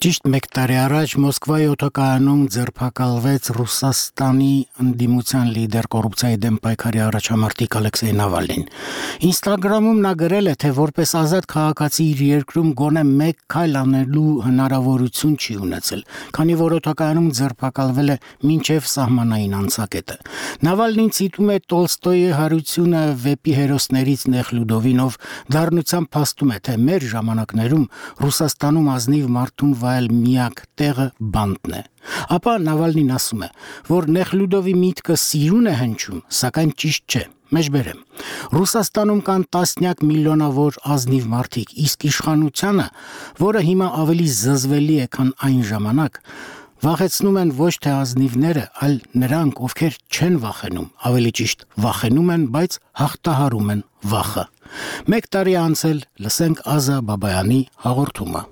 Ճիշտ մեկ տարի առաջ Մոսկվայի օդակայանում ձերբակալվեց Ռուսաստանի ընդդիմության լիդեր կոռուպցիայի դեմ պայքարի առաջամարտիկ Ալեքսեյ Նավալնին։ Ինստագրամում նա գրել է, թե որպես ազատ քաղաքացի իր երկրում գոնե մեկ քայլ անելու հնարավորություն չի ունեցել, քանի որ օդակայանում ձերբակալվել է մինչև սահմանային անցակետը։ Նավալնին ցիտում է Տոլստոյի հարությունը վեպի հերոսներից Նեխլյուդովին, ով դառնությամբ փաստում է, թե մեր ժամանակներում Ռուսաստանում ազնիվ մարդուն վայել միակ տեղը բանտն է։ Ապա Նավալնին ասում է, որ Նեխլյուդովի միտքը սիրուն է հնչում, սակայն ճիշտ չէ։ Մեջբերեմ։ Ռուսաստանում կան տասնյակ միլիոնավոր ազնիվ մարդիկ, իսկ իշխանությունը, որը հիմա ավելի զզվելի է, քան այն ժամանակ, վախեցնում են ոչ թե ազնիվները, այլ նրանք, ովքեր չեն վախենում, ավելի ճիշտ վախենում են, բայց հաղթահարում են վախը։ Մեկ տարի անցել, լսենք Ազա Բաբայանի հաղորդումը։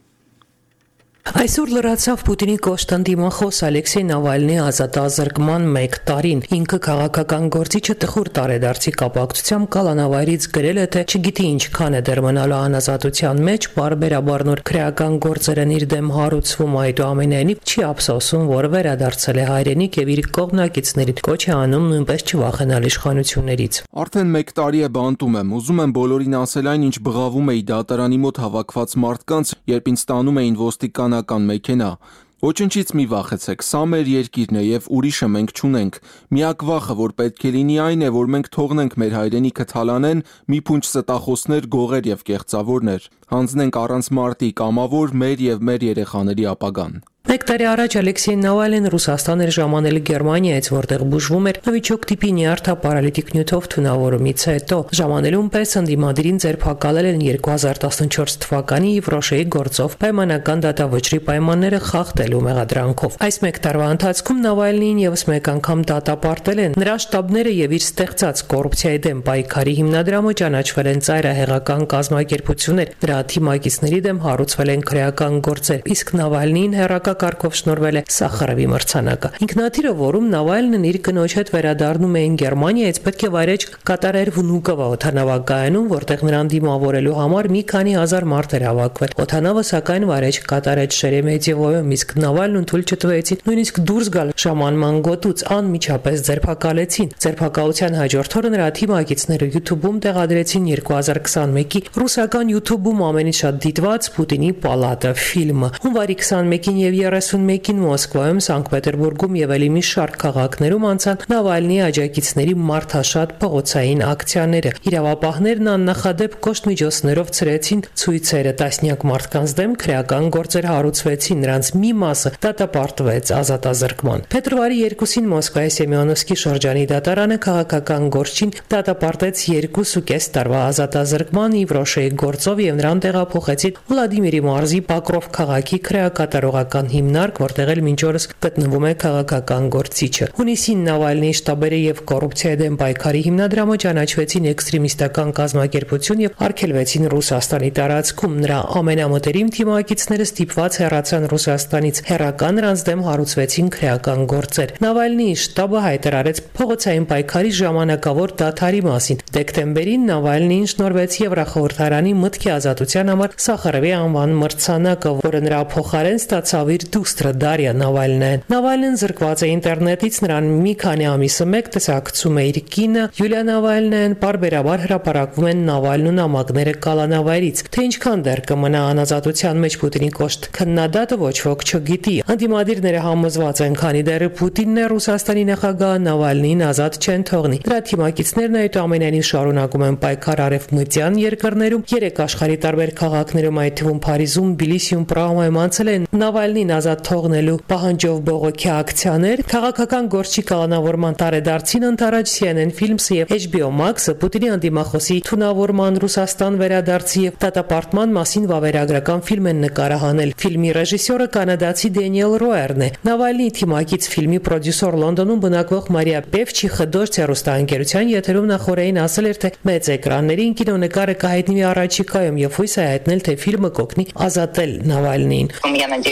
Այսօր լրացավ Պուտինի կոշտանդիմախոս Ալեքսեյ Նավալնի ազատազրկման մեկ տարին։ Ինքը քաղաքական գործիչը տխուր տարեդարձի կապակցությամբ կալանավայրից գրել է, թե չգիտի ինչքան է դեռ մնալու անազատության մեջ, բարբերաբար նոր քրեական գործեր են իր դեմ հարուցվում, այդուամենայնիվ չի ափսոսում, որ վերադարձել է հայրենիք եւ իր կողմնակիցներին կոչ է անում նույնպես չվախենալ իշխանություններից։ Արդեն մեկ տարի է բանտում եմ, ուզում եմ բոլորին ասել այն, ինչ բղավում էի դատարանի մոտ հավաքված մարդկանց, երբ ինձ տանում էին ոստիկան մեքենա։ Ոչնչից մի վախեցեք, սա մեր երկիրն է եւ ուրիշը մենք չունենք։ Միակ վախը, որ պետք է լինի, այն է, որ մենք թողնենք մեր հայրենիքը թալանեն մի փունջ ստախոսներ, գողեր եւ կեղծավորներ։ Հանձնենք առանց մարտի կամավոր մեր եւ մեր երեխաների ապագան։ Մեկ տարի առաջ Ալեքսեյ Նավալին Ռուսաստան էր ժամանել Գերմանիայից, որտեղ բուժվում էր նովիչոկ տիպի նյարդա պարալիտիկ նյութով թունավորումից հետո։ Ժամանելուն պես ընդդիմադիրին ձերբակալել են երկու հազար տասնչորս թվականի Եվրոշեի գործով պայմանական դատավճրի պայմանները խախտելու մեղադրանքով։ Այս մեկ տարվա ընթացքում Նավալնին եւս մեկ անգամ դատապարտել են։ Նրա շտաբները եւ իր ստեղծած կոռուպցիայի դեմ պայքարի հիմնադրամը ճանաչվել են ծայրահեղական կազմակերպություններ։ Նրա թիմակիցների դեմ հարուցվել են քրեական գործեր, իսկ Նավալնին հերակա կարգով շնորհվել է Սախարովի մրցանակը։ Ինքնաթիռը, որում Նավալնին իր կնոջ հետ վերադառնում էին Գերմանիայից, պետք է վայրեջ կատարեր Վնուկովա օդանավակայանում, որտեղ նրան դիմավորելու համար մի քանի հազար մարդ էր հավաքվել։ Օդանավը սակայն վայրեջ կատարեց Շերեմետիևոյում, իսկ Նավալնին թույլ չտվեցին նույնիսկ դուրս գալ ժամանման գոտուց, անմիջապես ձերբակալեցին։ Ձերբակալության հաջորդ օրը նրա թիմակիցները YouTube-ում տեղադրեցին երկու հազար քսանմեկի ռուսական YouTube-ում ամենից շատ դիտված Պուտինի պալատը ֆիլմը։ Հունվարի քսանմեկին եւ երեսունմեկին Մոսկվայում, Սանկտ Պետերբուրգում եւ ելի մի շարք քաղաքներում անցան Նավալնիի աջակիցների մարդաշատ փողոցային ակցիաները։ Իրավապահներն աննախադեպ կոշտմիջոցներով ցրեցին ցույցերը, տասնյակ մարդկանց դեմ քրեական գործեր հարուցվեցին, նրանց մի մասը դատապարտվեց ազատազրկման։ Փետրվարի երկուսին Մոսկվայի Սեմյոնովսկի շրջանի դատարանը քաղաքական գործին դատապարտեց երկուսուկես տարվա ազատազրկման Եվրոշեի գործով եւ նրան տեղափոխեցին Վլադիմիրի մարզի Պակրով քաղաքի քրեակատարողական հիմնարկ, որտեղ էլ մինչ օրս գտնվում է քաղաքական գործիչը։ Հունիսին Նավալնիի շտաբերը եւ կոռուպցիայի դեմ պայքարի հիմնադրամը ճանաչվեցին էքստրեմիստական կազմակերպություն եւ արգելվեցին Ռուսաստանի տարածքում։ Նրա ամենամտերիմ թիմակիցները ստիպված հեռացան Ռուսաստանից, հեռական նրանց դեմ հարուցվեցին քրեական գործեր։ Նավալնիի շտաբը հայտարարեց փողոցային պայքարի ժամանակավոր դադարի մասին։ Դեկտեմբերին Նավալնիին շնորհվեց Եվրախորհրդարանի մտքի ազատության համար Սախարովի անվան մրցանակը, որը նրա փոխարեն ստացավ իր դուստրը Դարիա Նավալնեն։ Նավալնին զրկված է ինտերնետից, նրան մի քանի ամիսը մեկ տեսակցում է իր կինը Յուլիա Նավալնեն, բարբերաբար հրապարակվում են Նավալնու նամակները կալանավայրից։ Թե ինչքան դեռ կմնա անազատության մեջ Պուտինի կոշտ քննադատը ոչ ոք չգիտի։ Անդիմադիրները համոզված են, քանի դեռ Պուտինն է Ռուսաստանի նախագահը, Նավալնին ազատ չեն թողնի։ Նրա թիմակիցներն այդուամենայնիվ շարունակում են պայքար արևմտյան երկրներում, երեք աշխարհի տարբեր քաղաքներում, այդ թվում Փարիզում, Բիլիսիում, Պրահայում անցել են Նավալնին ազատ թողնելու պահանջով բողոքի ակցիաներ։ Քաղաքական գործի կալանավորման տարեդարձին ընթരാճ C N N Films-ը եւ H B O Max-ը Պուտինի անդիմախոսի թունավորման Ռուսաստան վերադարձի եւ դատապարտման մասին վավերագրական ֆիլմ են նկարահանել։ Ֆիլմի ռեժիսորը կանադացի Դենիել Ռոերն է։ Նավալնիի թիմակից ֆիլմի պրոդյուսեր Լոնդոնում բնակվող Մարիա Պևչի խդորց հեռուստաընկերության եթերում նախորդին ասել էր, թե մեծ էկրաններին կինոնկարը կհայտնվի առաջիկայում եւ հույս է հայտնել, թե ֆիլմը կօգնի ազատել Նավալնին։ Я надеюсь, что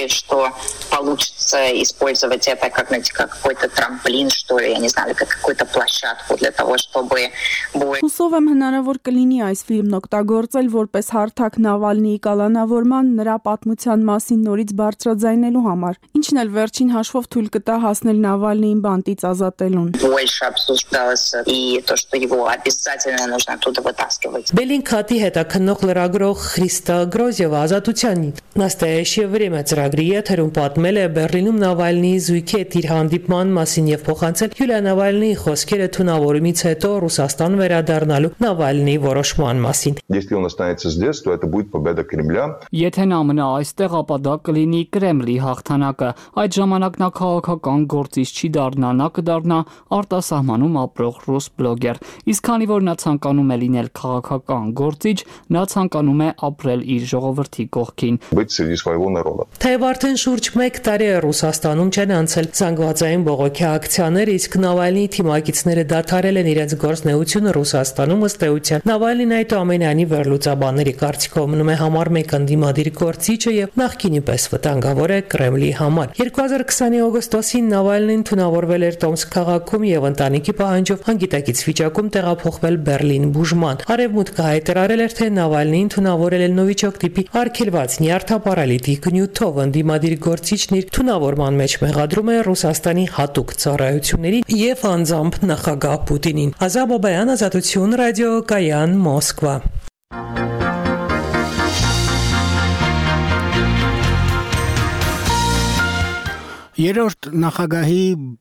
получится использовать это как, знаете, как какой-то трамплин, что ли, я не знаю, как какую-то площадку для того, чтобы... Հուսով եմ հնարավոր կլինի այս ֆիլմն օգտագործել որպես հարթակ Նավալնիի կալանավորման, նրա պատմության մասին նորից բարձրաձայնելու համար, ինչն էլ վերջին հաշվով թույլ կտա հասնել Նավալնիին բանտից ազատելուն։ Больше обсуждалось и то, что его обязательно нужно оттуда вытаскивать. Բելինքաթի հետաքննող լրագրող Խրիստա Գրոզյևը ազատության «Настоящее время» ծրագրի եթերում պատմել է Բեռլինում Նավալնիի զույգի հետ իր հանդիպման մասին եւ փոխանցել Յուլիա Նավալնիի խոսքերը թունավորումից հետո Ռուսաստան վերադառնալու Նավալնիի որոշման մասին։ Если он останется здесь, то это будет победа Кремля. Եթե նա մնա այստեղ, ապա դա կլինի Կրեմլի հաղթանակը։ Այդ ժամանակ նա քաղաքական գործիչ չի դառնա, նա կդառնա արտասահմանում ապրող ռուս բլոգեր։ Իսկ քանի որ նա ցանկանում է լինել քաղաքական գործիչ, նա ցանկանում է ապրել իր ժողովրդի կողքին։ Быть среди своего народа. Թեև արդեն շուրջ մեկ տարի է Ռուսաստանում չեն անցել զանգվածային բողոքի ակցիաներ, իսկ Նավալնիի թիմակիցները դադարել են իրենց գործունեությունը Ռուսաստանում ըստ էության։ Նավալնին այդուամենայնիվ վերլուծաբանների կարծիքով մնում է համար մեկ ընդդիմադիր գործիչը եւ նախկինի պես վտանգավոր է Կրեմլի համար։ երկու հազար քսանի օգոստոսին Նավալնին թունավորվել էր Տոմսկ քաղաքում եւ ընտանիքի պահանջով անգիտակից վիճակում տեղափոխվել Բեռլին բուժման։ Արևմուտքը հայտարարել էր, թե Նավալնին թունավորել է նովիչոկ տիպի արգելված նյարդապարալիտիկ նյութով։ Ընդդիմադիր գործիչն իր թունավորման մեջ մեղադրում է Ռուսաստանի հատուկ ծառայություններին եւ անձամբ նախագահ Պուտինին։ Ազատ Բաբայան, Ազատություն, ռադիո Կայան, Մոսկվա։ Երրորդ նախագահի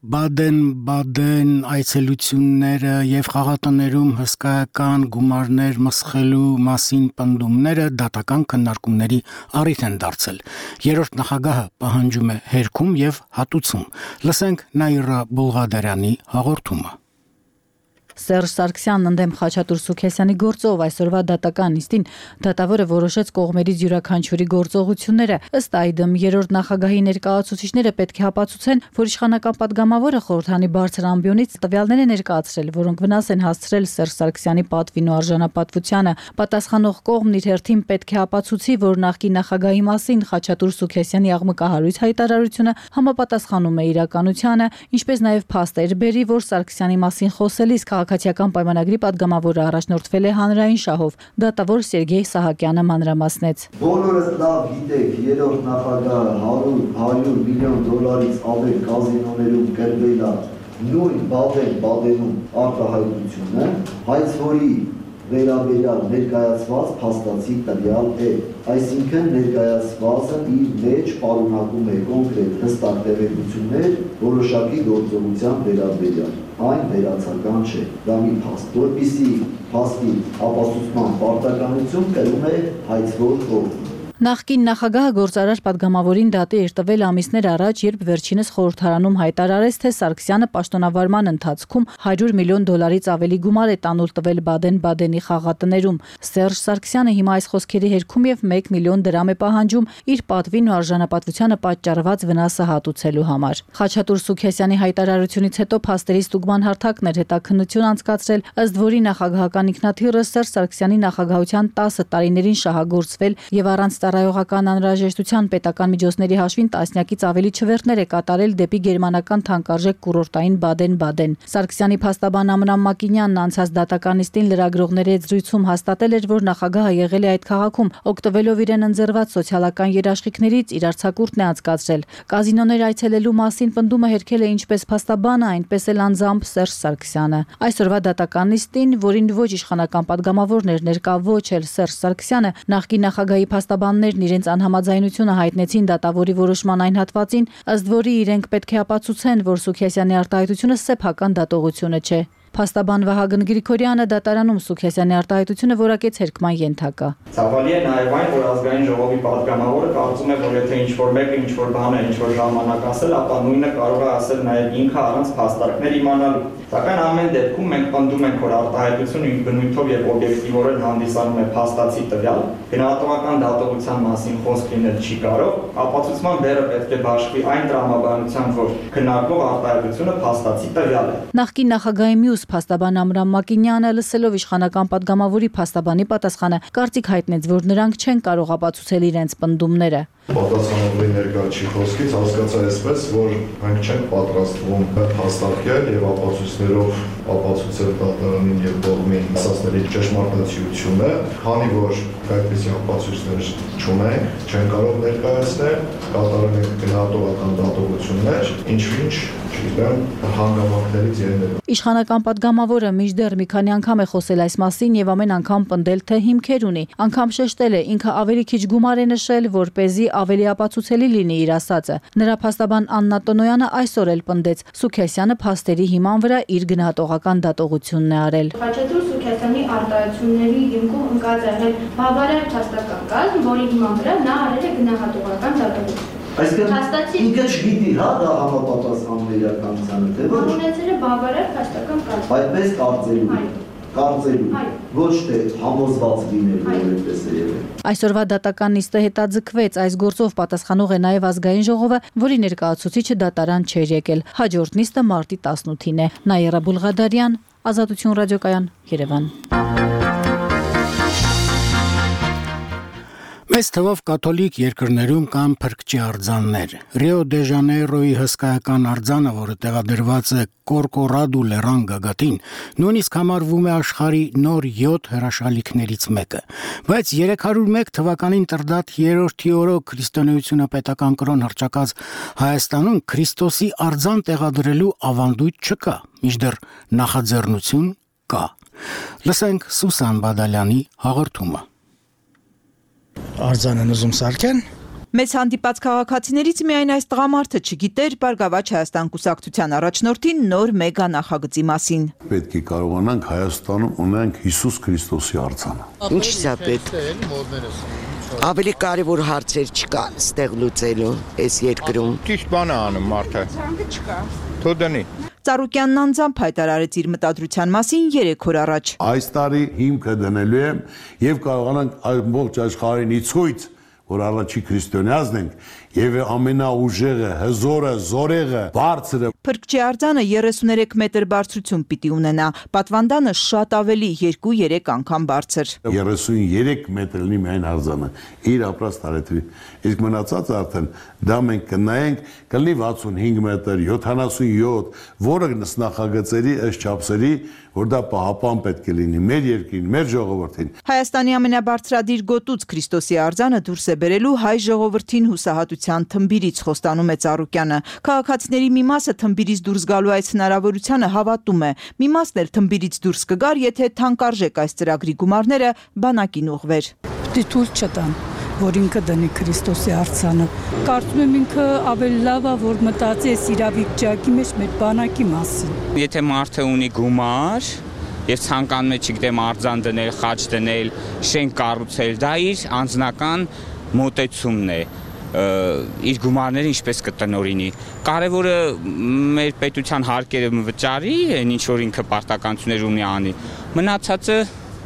Բադեն-Բադեն այցելությունները եւ խաղատներում հսկայական գումարներ մսխելու մասին պնդումները դատական քննարկումների առիթ են դարձել։ Երրորդ նախագահը պահանջում է հերքում եւ հատուցում։ Լսենք Նաիրա Բուլղադարյանի հաղորդումը։ Սերժ Սարգսյանն ընդդեմ Խաչատուր Սուքեսյանի գործով այսօրվա դատական նիստին դատավորը որոշեց կողմերից յուրաքանչյուրի գործողությունները։ Ըստ այդմ երրորդ նախագահի ներկայացուցիչները պետք է ապացուցեն, որ իշխանական падգամավորը խորհրդանի բարձր ամբիոնից տվյալներ է ներկայացրել, որոնք վնաս են հասցրել Սերժ Սարգսյանի պատվին ու արժանապատվությանը։ Պատասխանող կողմն իր հերթին պետք է ապացուցի, որ նախկին նախագահի մասին Խաչատուր Սուքեսյանի աղմկահարույց հայտարարությունը համապատասխանում է իրականությանը, ինչպես նաև փաստեր բերի, որ Սարգսյանի մասին խոսելիս Քաղաքացիական պայմանագրի падգամավորը առաջնորդվել է հանրային շահով։ Դատավոր Սերգեյ Սահակյանը մանրամասնեց։ Բոլորս լավ գիտեք, երրորդ նախագահը հարյուր միլիոն դոլարից ավել կազինոներում գրվել է նույն Բադեն-Բադենում արտահայտությունը, հայց որի վերաբերյալ ներկայացված փաստացի տվյալ է։ Այսինքն ներկայացվածը իր մեջ պարունակում է կոնկրետ հստակ տեղեկություններ որոշակի գործողության վերաբերյալ։ Այն վերացական չէ։ Դա մի փաստ, որպեսզի փաստի ապացուցման պարտականություն կրում է հայցվոր կողմը։ Նախկին նախագահը գործարար падգամավորին դատի էր տվել ամիսներ առաջ, երբ վերջինս խորհրդարանում հայտարարեց, թե Սարգսյանը պաշտոնավարման ընթացքում հարյուր միլիոն դոլարից ավելի գումար է տանուլ տվել Բադեն-Բադենի խաղատներում։ Սերժ Սարգսյանը հիմա այս խոսքերի հերքում եւ մեկ միլիոն դրամ է պահանջում իր պատվին ու արժանապատվությանը պատճառված վնասը հատուցելու համար։ Խաչատուր Սուքեսյանի հայտարարությունից հետո փաստերի ստուգման հարթակն էր հետաքննություն անցկացրել, ըստ որի նախագահական ինքնաթիռը Սերժ Սարգսյանի նախագահության տասը տարիներին շահագործվել եւ առանց ծառայողական անհրաժեշտության պետական միջոցների հաշվին տասնյակից ավելի չվերթներ է կատարել դեպի գերմանական թանկարժեք կուրորտային Բադեն-Բադեն։ Սարգսյանի փաստաբան Ամրամ Մակինյանն անցած դատական նիստին լրագրողների հետ զրույցում հաստատել էր, որ նախագահը եղել է այդ քաղաքում, օգտվելով իրեն ընձեռված սոցիալական երաշխիքներից իր արձակուրդն է անցկացրել։ Կազինոներ այցելելու մասին պնդումը հերքել է ինչպես փաստաբանը, այնպես էլ անձամբ Սերժ Սարգսյանը։ Այսօրվա դատական նիստին, որին ոչ իշխանական падգամավորներ ներկա, ոչ էլ Սերժ Սարգսյանը, նախկին նախագահի փաստաբաններն իրենց անհամաձայնությունը հայտնեցին դատավորի որոշման այն հատվածին, ըստ որի իրենք պետք է ապացուցեն, որ Սուքեսյանի արտահայտությունը սեփական դատողությունը չէ։ Փաստաբան Վահագն Գրիգորյանը դատարանում Սուքեսյանի արտահայտությունը որակեց հերքման ենթակա։ Ցավալի է նաև այն, որ ազգային ժողովի падգամավորը կարծում է, որ եթե ինչ-որ մեկը ինչ-որ բան է ինչ-որ ժամանակ ասել, ապա նույնը կարող է ասել նաև ինքը առանց փաստարկներ իմանալու։ Սակայն ամեն դեպքում մենք պնդում ենք, որ արտահայտությունը իր բնույթով եւ օբյեկտիվորեն հանդիսանում է փաստացի տվյալ, գնահատողական դատողության մասին խոսք լինել չի կարող, ապացուցման բեռը պետք է բաշխվի այն տրամաբանությամբ, որ քննարկող արտահայտությունը փաստացի տվյալ է։ Նախկին նախագահի մյուս փաստաբան Ամրամ Մակինյանը լսելով իշխանական падգամավորի փաստաբանի պատասխանը կարծիք հայտնեց, որ նրանք չեն կարող ապացուցել իրենց պնդումները։ Պատասխանատուի ներկայացի խոսքից հասկացա այսպես, որ մենք չենք պատրաստվում հաստատել եւ ապացույցներով ապացուցել դատարանին եւ կողմին ասածների ճշմարտացիությունը, քանի որ այդպիսի ապացույցներ չունենք, չեն կարող ներկայացնել, կատարել ենք գնահատողական դատողություններ, ինչ-ինչ չգիտեմ, հանգամանքներից ելնելով։ Իշխանական падգամավորը մինչդեռ մի քանի անգամ է խոսել այս մասին եւ ամեն անգամ պնդել, թե հիմքեր ունի։ Անգամ շեշտել է, ինքը ավելի քիչ գումար է նշել, որ เป զի ավելի ապացուցելի լինի իր ասածը։ Նրա փաստաբան Աննա Տոնոյանը այսօր էլ պնդեց, Սուքեսյանը փաստերի հիման վրա իր գնահատողական դատողությունն է արել։ Խաչատուր Սուքեսյանի արտահայտությունների հիմքում ընկած եղել բավարար փաստական կազմ, որի հիման վրա նա արել է գնահատողական դատողություն։ Այսինքն ինքը չգիտի, հա, դա համապատասխանում է իրականությանը, թե ոչ։ Ունեցել է բավարար փաստական կազմ։ Այդպես կարծելու, կարծելու, ոչ թե համոզված լինելու, որ այդպես է եղել։ Այսօրվա դատական նիստը հետաձգվեց, այս գործով պատասխանող է նաև ազգային ժողովը, որի ներկայացուցիչը դատարան չէր եկել։ Հաջորդ նիստը մարտի տասնութին է։ Նաիրա Բուլղադարյան, Ազատություն ռադիոկայան, Երևան։ Մեծ թվով կաթոլիկ երկրներում կան փրկչի արձաններ։ Ռիո դե Ժանեյրոյի հսկայական արձանը, որը տեղադրված է Կորկորադու լեռան գագաթին, նույնիսկ համարվում է աշխարհի նոր յոթ հրաշալիքներից մեկը։ Բայց երեք հարյուր մեկ թվականին Տրդատ երրորդի օրոք քրիստոնեությունը պետական կրոն հռչակած Հայաստանում Քրիստոսի արձան տեղադրելու ավանդույթ չկա, մինչդեռ նախաձեռնություն կա։ Լսենք Սուսան Բադալյանի հաղորդումը։ Արձանն ուզում սարքեն։ Մեծ հանդիպած քաղաքացիներից միայն այս տղամարդը չգիտեր Բարգավաճ Հայաստան կուսակցության առաջնորդին նոր մեգա նախագծի մասին։ Պետք է կարողանանք Հայաստանում ունենանք Հիսուս Քրիստոսի արձանը։ Ինչի՞ է պետք։ Ավելի կարևոր հարցեր չկա ստեղ լուծելու այս երկրում։ Ճիշտ բան է անում մարդը։ Ցանկը չկա։ Թոդնի։ Ծառուկյանն անձամբ հայտարարեց իր մտադրության մասին երեք օր առաջ։ Այս տարի հիմքը դնելու եմ եւ կարողանանք ամբողջ աշխարհին ցույց, որ առաջի քրիստոնեազն ենք եւ ամենաուժեղը, հզորը, զորեղը, բարձրը։ Փրկչի արձանը երեսուներեք մետր բարձրություն պիտի ունենա, պատվանդանը շատ ավելի երկու երեք անգամ բարձր։ երեսուններեք մետր լինի միայն արձանը, իր ապրած տարեթվի։ Իսկ մնացածը արդեն դա մենք կնայենք, կլինի վաթսունհինգ մետր, յոթանասունյոթ, որը նախագծերի ըստ չափսերի, որ դա պահապան պետք է լինի մեր երկրին, մեր ժողովրդին։ Հայաստանի ամենաբարձրադիր գոտուց Քրիստոսի արձանը դուրս է բերելու հայ ժողովրդին հուսահատության թմբիրից, խոստանում է Ծառուկյանը։ Քաղաքացիների մի մասը թմբիրից դուրս գալու այս հնարավորությանը հավատում է։ Մի մասն էլ թմբիրից դուրս կգար, եթե թանկարժեք այս ծրագրի գումարները բանակին ուղղվեր։ Դիտուլ չտան, որ ինքը դնի Քրիստոսի արձանը։ Կարծում եմ ինքը ավելի լավ է, որ մտածի այս իրավիճակի մեջ մեր բանակի մասին։ Եթե մարդը ունի գումար եւ ցանկանում է, չգիտեմ, արձան դնել, խաչ դնել, շենք կառուցել, դա իր անձնական մոտեցումն է։ Իր գումարները ինչպես կտնօրինի։ Կարևորը մեր պետության հարկերը վճարի, այն ինչ որ ինքը պարտականություններ ունի անի։ Մնացածը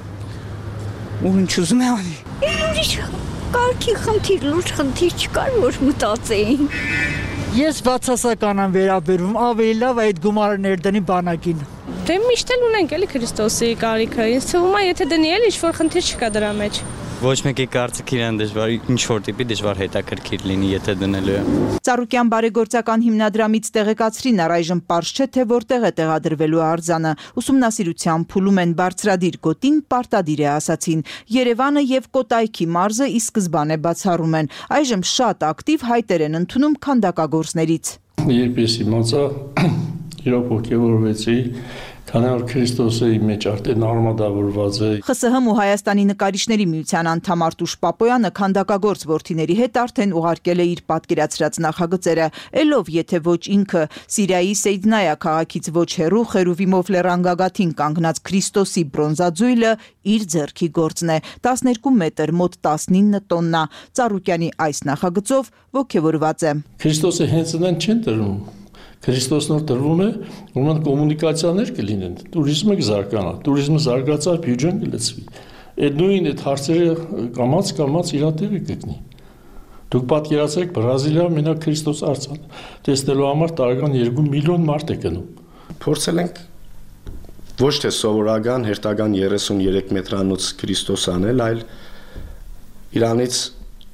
ու ինչ ուզում է անի։ Ուրիշ կարգի խնդիր, լուրջ խնդիր չկար, որ մտածեին։ Ես բացասական եմ վերաբերվում, ավելի լավ այդ գումարը ներդնի բանակին։ Դե միշտ էլ ունենք էլի Քրիստոսի կարիքը։ Ինձ թվում է, եթե դնի էլ ինչ-որ խնդիր չկա դրա մեջ։ Ոչ մեկի կարծիքը իրան դժվար, ինչ որ տիպի դժվար հետաքրքիր լինի, եթե դնելու է։ Ծառուկյան բարեգործական հիմնադրամից տեղեկացրին, առայժմ պարզ չէ, թե որտեղ է տեղադրվելու արձանը։ Ուսումնասիրության փուլում են բարձրադիր գոտին, պարտադիր է ասացին։ Երևանը եւ Կոտայքի մարզը ի սկզբանե բացառում են։ Այժմ շատ ակտիվ հայտեր են ընդունում քանդակագործներից։ Երբ իմացա, իրոք ոգևորվեցի, քանի որ Քրիստոսը իմ մեջ արդեն արմատավորված է։ ԽՍՀՄ ու Հայաստանի նկարիչների միության անդամ Արտուշ Պապոյանը քանդակագործ որդիների հետ արդեն ուղարկել է իր պատկերացրած նախագծերը, ելով եթե ոչ ինքը Սիրիայի Սեյդնայա քաղաքից ոչ հեռու Խերուվիմով լեռան գագաթին կանգնած Քրիստոսի բրոնզաձույլը իր ձեռքի գործն է, տասներկու մետր, մոտ տասնինը տոննա։ Ծառուկյանի այս նախագծով ոգևորված է։ Քրիստոսը հենց նրան չեն տրվում։ Քրիստոսն որ տրվում է, ուրեմն կոմունիկացիաներ կլինեն, տուրիզմը կզարգանա, տուրիզմը զարգացած բյուջեն կլցվի։ Այդ նույն այդ հարցերը կամաց կամաց իր տեղը կգտնի։ Դուք պատկերացրեք Բրազիլիա մենակ Քրիստոս արձան տեսնելու համար տարեկան երկու միլիոն մարդ է գնում։ Փորձել ենք ոչ թե սովորական հերթական երեսուներեք մետրանոց Քրիստոս անել, այլ Իրանից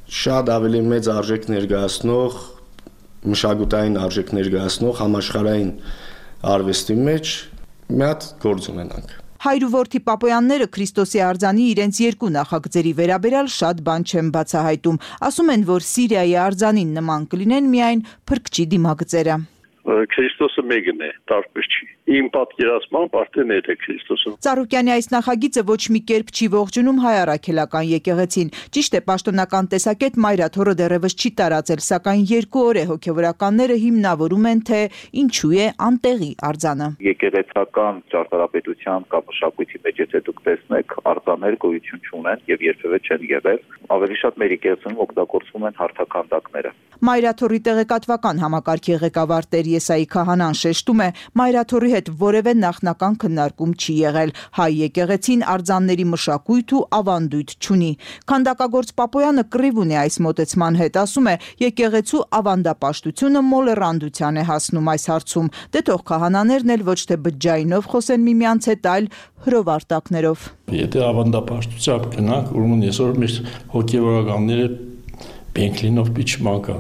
շատ ավելի մեծ արժեք ներկայացնող, մշակութային արժեք ներկայացնող համաշխարհային արվեստի մեջ մի հատ գործ ունենանք։ Հայր ու որդի Պապոյանները Քրիստոսի արձանի իրենց երկու նախագծերի վերաբերյալ շատ բան չեն բացահայտում։ Ասում են, որ Սիրիայի արձանին նման կլինեն միայն փրկչի դիմագծերը։ Քրիստոսը մեկն է, տարբեր չի։ Իմ պատկերացմամբ արդեն այդ է Քրիստոսը։ Ծառուկյանի այս նախագիծը ոչ մի կերպ չի ողջունում հայ առաքելական եկեղեցին։ Ճիշտ է, պաշտոնական տեսակետ Մայրաթորը դեռևս չի տարածել, սակայն երկու օր է հոգևորականները հիմնավորում են, թե ինչու է անտեղի արձանը։ Եկեղեցական ճարտարապետության կամ մշակույթի մեջ եթե դուք տեսնեք, արձաններ գոյություն չունեն եւ երբևէ չեն եղել։ Ավելի շատ մեր եկեղեցիում օգտագործվում են հարթականդակները։ Մայրաթորի տեղեկատվական համակարգի ղեկավար Տեր Եսայի Քահանան շեշտում է, Մայրաթորի հետ որևէ նախնական քննարկում չի եղել։ Հայ եկեղեցին արձանների մշակույթ ու ավանդույթ չունի։ Քանդակագործ Պապոյանը կռիվ ունի այս մոտեցման հետ, ասում է, եկեղեցու ավանդապաշտությունը մոլեռանդության է հասնում այս հարցում։ Դե թող քահանաներն էլ ոչ թե բջջայինով խոսեն միմյանց հետ, այլ հրովարտակներով։ Եթե ավանդապաշտությամբ գնանք, ուրեմն այսօր մեր հոգևորականները Բենքլինով պիչ մանկան,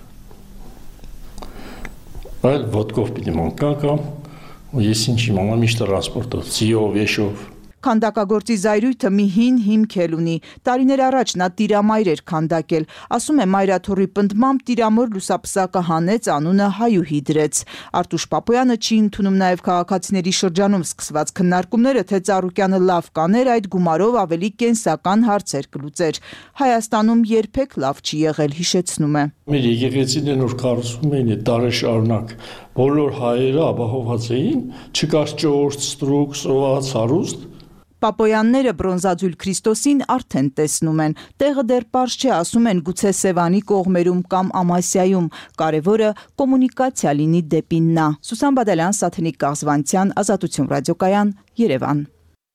այլ ոտկով պիտի մանկան կամ ես ինչ իմանամ ինչ տրանսպորտով, ծիով, եշով։ Քանդակագործի զայրույթը մի հին հիմք էլ ունի։ Տարիներ առաջ նա տիրամայր էր քանդակել։ Ասում է, Մայրաթորի պնդմամբ տիրամոր լուսապսակը հանեց, անունը հայուհի դրեց։ Արտուշ Պապոյանը չի ընդունում նաև քաղաքացիների շրջանում սկսված քննարկումները, թե Ծառուկյանը լավ կաներ այդ գումարով ավելի կենսական հարցեր կլուծեր։ Հայաստանում երբեք լավ չի եղել, հիշեցնում է։ Մեր եկեղեցիներն որ կառուցվում էին տարի շարունակ, բոլոր հայերը ապահովված էին, չկար ճորձ, ստրուկ, սոված, հարուստ։ Պապոյանները բրոնզաձուլ Քրիստոսին արդեն տեսնում են։ Տեղը դեռ պարզ չէ, ասում են, գուցե Սևանի կողմերում կամ Ամասիայում։ Կարևորը կոմունիկացիա լինի դեպի նա։ Սուսան Բադալյան, Սաթենիկ Կաղզվանցյան, Ազատություն ռադիոկայան, Երևան։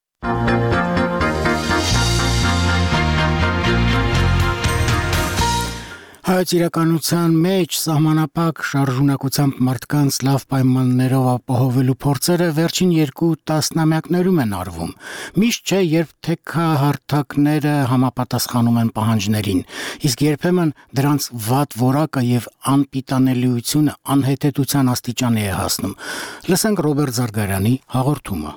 Հայոց իրականության մեջ սահմանափակ շարժունակությամբ մարդկանց լավ պայմաններով ապահովելու փորձերը վերջին երկու տասնամյակներում են արվում։ Միշտ չէ, երբ թեքահարթակները համապատասխանում են պահանջներին, իսկ երբեմն դրանց վատ որակը եւ անպիտանելիությունը անհետեթության աստիճանի է հասնում։ Լսենք Ռոբերտ Զարգարյանի հաղորդումը։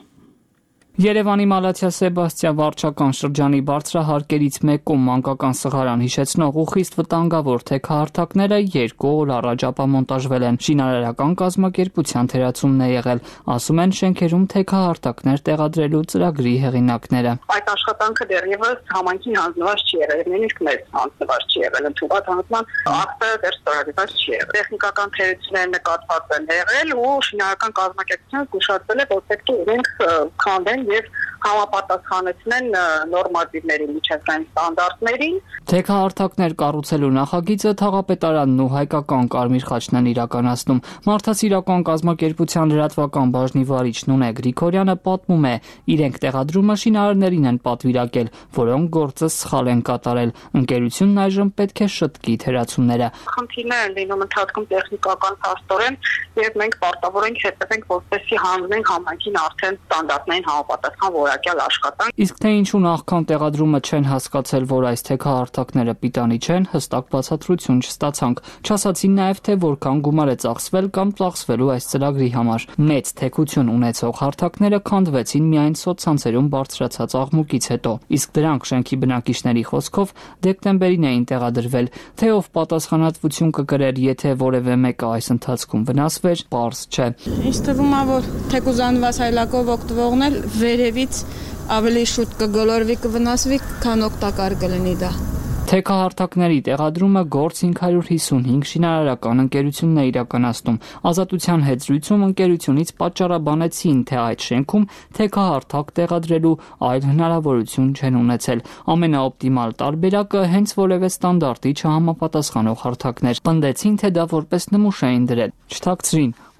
Երևանի Մալաթիա Սեբաստիան վարչական շրջանի բարձրահարկերից մեկում մանկական սղարան հիշեցնող ու խիստ վտանգավոր թեքահարթակները երկու օր առաջ ապամոնտաժվել են։ Շինարարական կազմակերպության թերացումն է եղել, ասում են շենքերում թեքահարթակներ տեղադրելու ծրագրի հեղինակները։ Այդ աշխատանքը դեռևս համայնքին հանձնված չի եղել, նույնիսկ մեզ հանձնված չի եղել, ընդունված հանձնման ակտը դեռ ստորագրված չի եղել։ Տեխնիկական թերությունները նկատված են եղել ու շինարարական կազմակերպությունը զգուշացել է, որ պետք է իրենք քանդեն եւ համապատասխանեցնեն նորմատիվների միջազգային ստանդարտներին։ Թեքահարթակներ կառուցելու նախագիծը Թաղապետարանն ու Հայկական Կարմիր խաչն են իրականացնում։ Մարդասիրական կազմակերպության լրատվական բաժնի վարիչ Նունե Գրիգորյանը պատմում է, իրենք տեղադրումը շինարարներին են պատվիրակել, որոնք գործը սխալ են կատարել։ Ընկերությունն այժմ պետք է շտկի թերացումները։ Խնդիրներ են լինում ընթացքում տեխնիկական փաստորեն, եւ մենք պարտավոր ենք հետևենք, որպեսզի հանձնենք համայնքին արդեն ստանդարտներին համապատասխան որակյալ աշխատանք։ Իսկ թե ինչու նախքան տեղադրումը չեն հասկացել, որ այս թեքահարթակները պիտանի չեն, հստակ բացատրություն չստացանք։ Չասացին նաև, թե որքան գումար է ծախսվել կամ ծախսվելու այս ծրագրի համար։ Մեծ թեքություն ունեցող հարթակները քանդվեցին միայն սոցցանցերում բարձրացած աղմուկից հետո, իսկ դրանք շենքի բնակիչների խոսքով դեկտեմբերին էին տեղադրվել, թե ով պատասխանատվություն կկրեր, եթե որևէ մեկը այս ընթացքում վնասվեր, պարզ չէ։ Ինձ թվում է, որ թեկուզանված հայլակով օգտվողն էլ վերևից ավելի շուտ կգոլորվի, կվնասվի, քան օգտակար կլինի դա։ Թեքահարթակների տեղադրումը գործ հինգ հարյուր հիսունհինգ շինարարական ընկերությունն է իրականացնում։ Ազատության հետ զրույցում ընկերությունից պատճառաբանեցին, թե այդ շենքում թեքահարթակ տեղադրելու այլ հնարավորություն չեն ունեցել։ Ամենաօպտիմալ տարբերակը հենց որևէ ստանդարտի չհամապատասխանող հարթակներ։ Պնդեցին, թե դա որպես նմուշ էին դրել։ Չթաքցրին,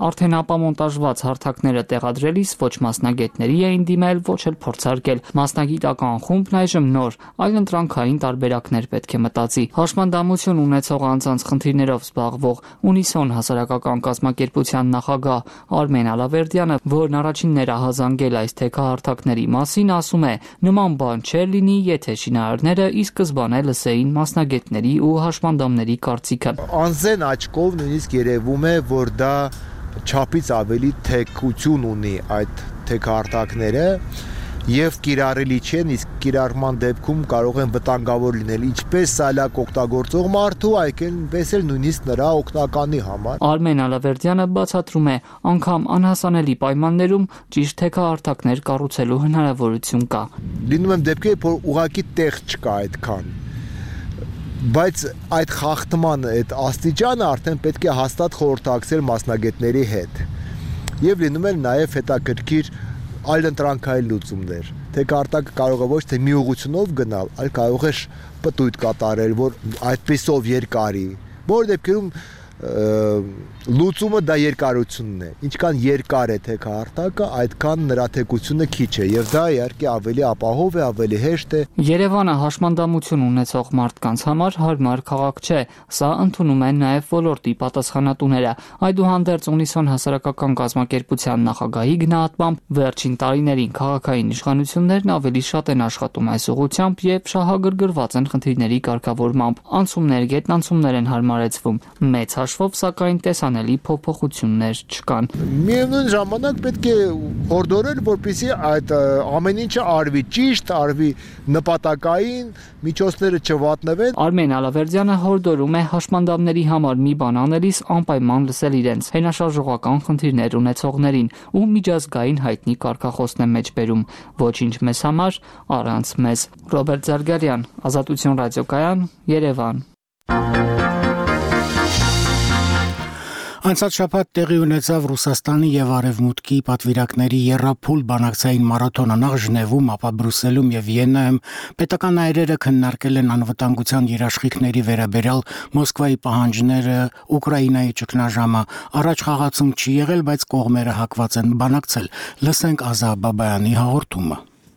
Արդեն ապամոնտաժված հարթակները տեղադրելիս ոչ մասնագետների էին դիմել, ոչ էլ փորձարկել։ Մասնագիտական խումբն այժմ նոր, այլընտրանքային տարբերակներ պետք է մտածի։ Հաշմանդամություն ունեցող անձանց խնդիրներով զբաղվող Ունիսոն հասարակական կազմակերպության նախագահ Արմեն Ալավերդյանը, որն առաջինն էր ահազանգել այս թեքահարթակների մասին, ասում է. նման բան չէր լինի, եթե շինարարները ի սկզբանե լսեին մասնագետների ու հաշմանդամների կարծիքը։ Անզեն աչքով նույնիսկ երևում է, որ դա չափից ավելի թեքություն ունի այդ թեքահարթակները եւ կիրառելի չեն, իսկ կիրառման դեպքում կարող են վտանգավոր լինել ինչպես սալակ օգտագործող մարդու, այնպես էլ նույնիսկ նրա օգնականի համար։ Արմեն Ալավերդյանը բացատրում է, անգամ անհասանելի պայմաններում ճիշտ թեքահարթակներ կառուցելու հնարավորություն կա։ Լինում են դեպքեր, որ ուղղակի տեղ չկա այդքան։ Բայց այդ խախտման այդ աստիճանը արդեն պետք է հաստատ խորհրդակցել մասնագետների հետ։ Եվ լինում են նաև հետաքրքիր այլընտրանքային լուծումներ։ Թեքահարթակը կարող է ոչ թե մի ուղղությունով գնալ, այլ կարող է պտույտ կատարել, որ այդպեսով երկարի։ Բոլոր դեպքերում լուծումը դա երկարությունն է։ Ինչքան երկար է թեքահարթակը, այդքան նրա թեքությունը քիչ է, եւ դա իհարկե ավելի ապահով է, ավելի հեշտ է։ Երևանը հաշմանդամություն ունեցող մարդկանց համար հարմար քաղաք չէ, սա ընդունում են նաև ոլորտի պատասխանատուները։ Այդուհանդերձ Ունիսոն հասարակական կազմակերպության նախագահի գնահատմամբ վերջին տարիներին քաղաքային իշխանություններն ավելի շատ են աշխատում այս ուղղությամբ եւ շահագրգռված են խնդիրների կարգավորմամբ։ Անցումներ, գետնանցումներ են հարմարեցվում։ Մեծ հաշվով, սակայն տեսանելի փոփոխություններ չկան։ Միևնույն ժամանակ պետք է հորդորել, որպեսզի այդ ամեն ինչը արվի ճիշտ, արվի նպատակային, միջոցները չվատնվեն։ Արմեն Ալավերդյանը հորդորում է հաշմանդամների համար մի բան անելիս անպայման լսել իրենց հենաշարժողական խնդիրներ ունեցողներին ու միջազգային հայտնի կարգախոսն է մեջ բերում։ Ոչինչ մեզ համար, առանց մեզ։ Ռոբերտ Զարգարյան, Ազատություն ռադիոկայան, Երևան։ Անցած շաբաթ տեղի ունեցավ Ռուսաստանի եւ Արևմուտքի պատվիրակների եռափուլ բանակցային մարաթոնը նախ Ժնևում, ապա Բրյուսելում եւ Վիեննայում պետական այրերը քննարկել են անվտանգության երաշխիքների վերաբերյալ Մոսկվայի պահանջները, Ուկրաինայի ճգնաժամը, առաջ խաղացում չի եղել, բայց կողմերը հակված են բանակցել։ Լսենք Ազա Բաբայանի հաղորդումը։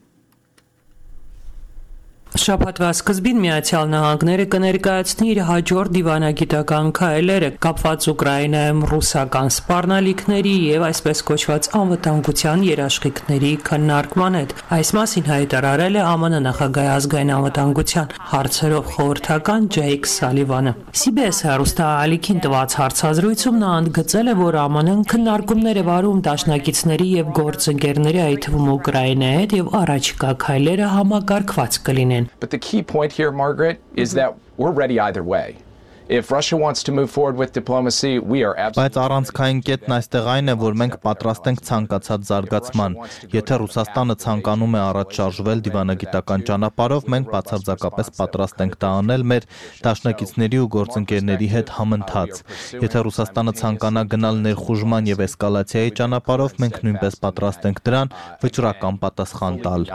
Շաբաթվա սկզբին Միացյալ Նահանգները կներկայացնի իր հաջորդ դիվանագիտական քայլերը կապված Ուկրաինայում ռուսական սպառնալիքների եւ այսպես կոչված անվտանգության երաշխիքների քննարկման հետ։ Այս մասին հայտարարել է ԱՄՆ նախագահի ազգային անվտանգության հարցերով խորհրդական Ջեյք Սալիվանը։ C B S հեռուստաալիքին տված հարցազրույցում նա ընդգծել է, որ ԱՄՆ-ն քննարկումներ է վարում դաշնակիցների եւ գործընկերների, այդ թվում Ուկրաինայի հետ եւ առաջիկա քայլերը համակարգված կլինեն։ But the key point here, Margaret, is that we're ready either way. If Russia wants to move forward with diplomacy, we are absolutely. Բայց առանցքային կետն այստեղ այն է, որ մենք պատրաստ ենք ցանկացած զարգացման։ Եթե Ռուսաստանը ցանկանում է առաջ շարժվել դիվանագիտական ճանապարհով, մենք բացարձակապես պատրաստ ենք դա անել մեր դաշնակիցների ու գործընկերների հետ համընթաց։ Եթե Ռուսաստանը ցանկանա գնալ ներխուժման եւ էսկալացիայի ճանապարհով, մենք նույնպես պատրաստ ենք դրան վճռական պատասխան տալ։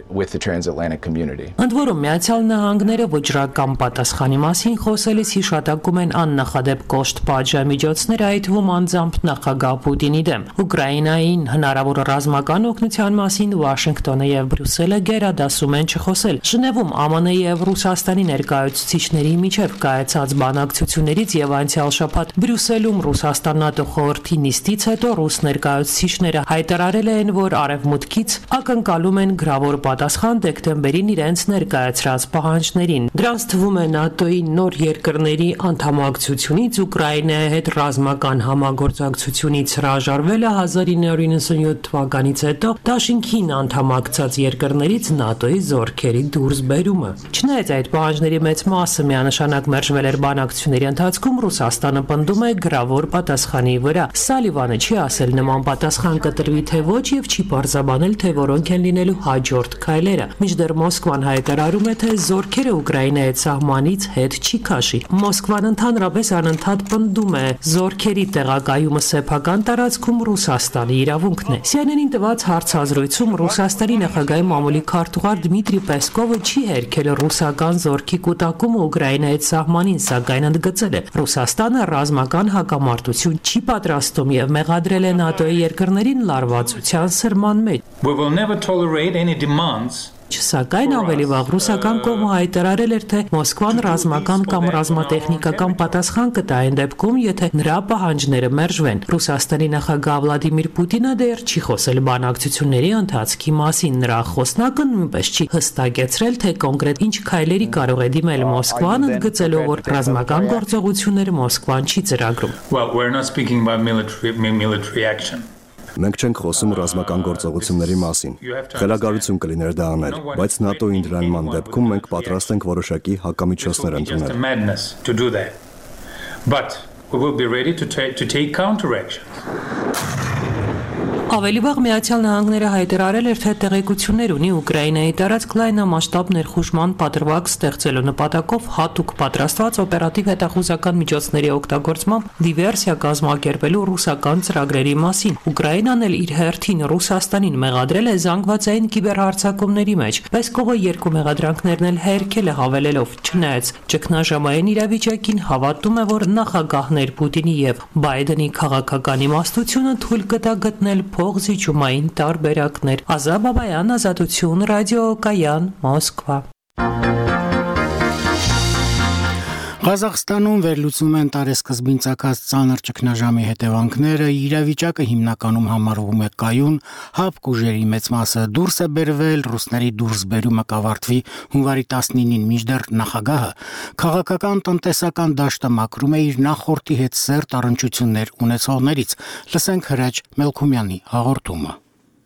Ընդ որում Միացյալ Նահանգները վճռական պատասխանի մասին խոսելիս հիշատակում են աննախադեպ կոշտ պատժամիջոցներ, այդ թվում անձամբ նախագահ Պուտինի դեմ։ Ուկրաինային հնարավոր ռազմական օգնության մասին Վաշինգտոնը եւ Բրյուսելը գերադասում են չխոսել։ Ժնևում ԱՄՆ եւ Ռուսաստանի ներկայացուցիչների միջև կայացած բանակցություններից եւ անցյալ շաբաթ Բրյուսելում Ռուսաստան-ՆԱՏՕ խորհրդի նիստից հետո ռուս ներկայացուցիչները հայտարարել են, որ Արևմուտքից ակնկալում են գրավոր պատասխան դեկտեմբերին իրենց ներկայացրած պահանջներին։ Դրանց թվում է ՆԱՏՕ-ի նոր երկրների անդամակցությունից Ուկրաինայի հետ ռազմական համագործակցությունից հրաժարվելը հազար ինը հարյուր իննսունյոթ թվականից հետո դաշինքին անդամակցած երկրներից ՆԱՏՕ-ի զորքերի դուրսբերումը։ Չնայած այդ պահանջների մեծ մասը միանշանակ մերժվել էր բանակցությունների ընթացքում, Ռուսաստանը պնդում է գրավոր պատասխանի վրա։ Սալիվանը չի ասել նման պատասխան կտրվի թե ոչ եւ չի պարզաբանել, թե որոնք են լինելու հաջորդ քայլերը։ Մինչդեռ Մոսկվան հայտարարում է, թե զորքերը Ուկրաինայի սահմանից հետ չի քաշի։ Մոսկվան ընդհանրապես անընդհատ պնդում է զորքերի տեղակայումը սեփական տարածքում Ռուսաստանի իրավունքն է։ Սի Էն Էն-ին տված հարցազրույցում Ռուսաստանի նախագահի մամուլի քարտուղար Դմիտրի Պեսկովը չի հերքել ռուսական զորքի կուտակումը Ուկրաինայի հետ սահմանին, սակայն ընդգծել է. Ռուսաստանը ռազմական հակամարտություն չի պատրաստում եւ մեղադրել է ՆԱՏՕ-ի երկրներին լարվածության սրման մեջ։ We will never tolerate any demands. Սակայն ավելի վաղ ռուսական կողմը հայտարարել էր, թե Մոսկվան ռազմական կամ ռազմատեխնիկական պատասխան կտա այն դեպքում, եթե նրա պահանջները մերժվեն։ Ռուսաստանի նախագահ Վլադիմիր Պուտինը դեռ չի խոսել բանակցությունների ընթացքի մասին։ Նրա խոսնակը նույնպես չի հստակեցրել, թե կոնկրետ ինչ քայլերի կարող է դիմել Մոսկվան, ընդգծելով, որ ռազմական գործողությունները Մոսկվան չի ծրագրում։ Well, we're not speaking about military military action. Մենք չենք խոսում ռազմական գործողությունների մասին։ Խելագարություն կլիներ դա անել, բայց ՆԱՏՕ-ի ընդլայնման դեպքում մենք պատրաստ ենք որոշակի հակամիջոցներ ընդունել։ But we will be ready to take to take counteraction. Ավելի վաղ Միացյալ Նահանգները հայտարարել էր, թե տեղեկություններ ունի Ուկրաինայի տարածք լայնամասշտաբ ներխուժման պատրվակ ստեղծելու նպատակով հատուկ պատրաստված օպերատիվ հետախուզական միջոցների օգտագործմամբ դիվերսիա կազմակերպելու ռուսական ծրագրերի մասին։ Ուկրաինան էլ իր հերթին Ռուսաստանին մեղադրել է զանգվածային կիբերհարձակումների մեջ։ Պեսկովը երկու մեղադրանքներն էլ հերքել է, հավելելով. Չնայած ճգնաժամային իրավիճակին հավատում է, որ նախագահներ Պուտինի եւ Բայդենի քաղաքական իմաստությունը թույլ կտա գտնել փողզիջումային տարբերակներ։ Ազա Բաբայան, Ազատություն, ռադիոկայան, Մոսկվա։ Ղազախստանում վերլուծում են տարեսկզբին ցակած ծանր ճգնաժամի հետևանքները, իրավիճակը հիմնականում համարվում է կայուն, հապկ ուժերի մեծ մասը դուրս է բերվել, ռուսների դուրսբերումը կավարտվի հունվարի տասնինին, մինչդեռ նախագահը քաղաքական տնտեսական դաշտը մաքրում է իր նախորդի հետ սերտ առնչություններ ունեցողներից։ Լսենք Հրաչ Մելքումյանի հաղորդումը։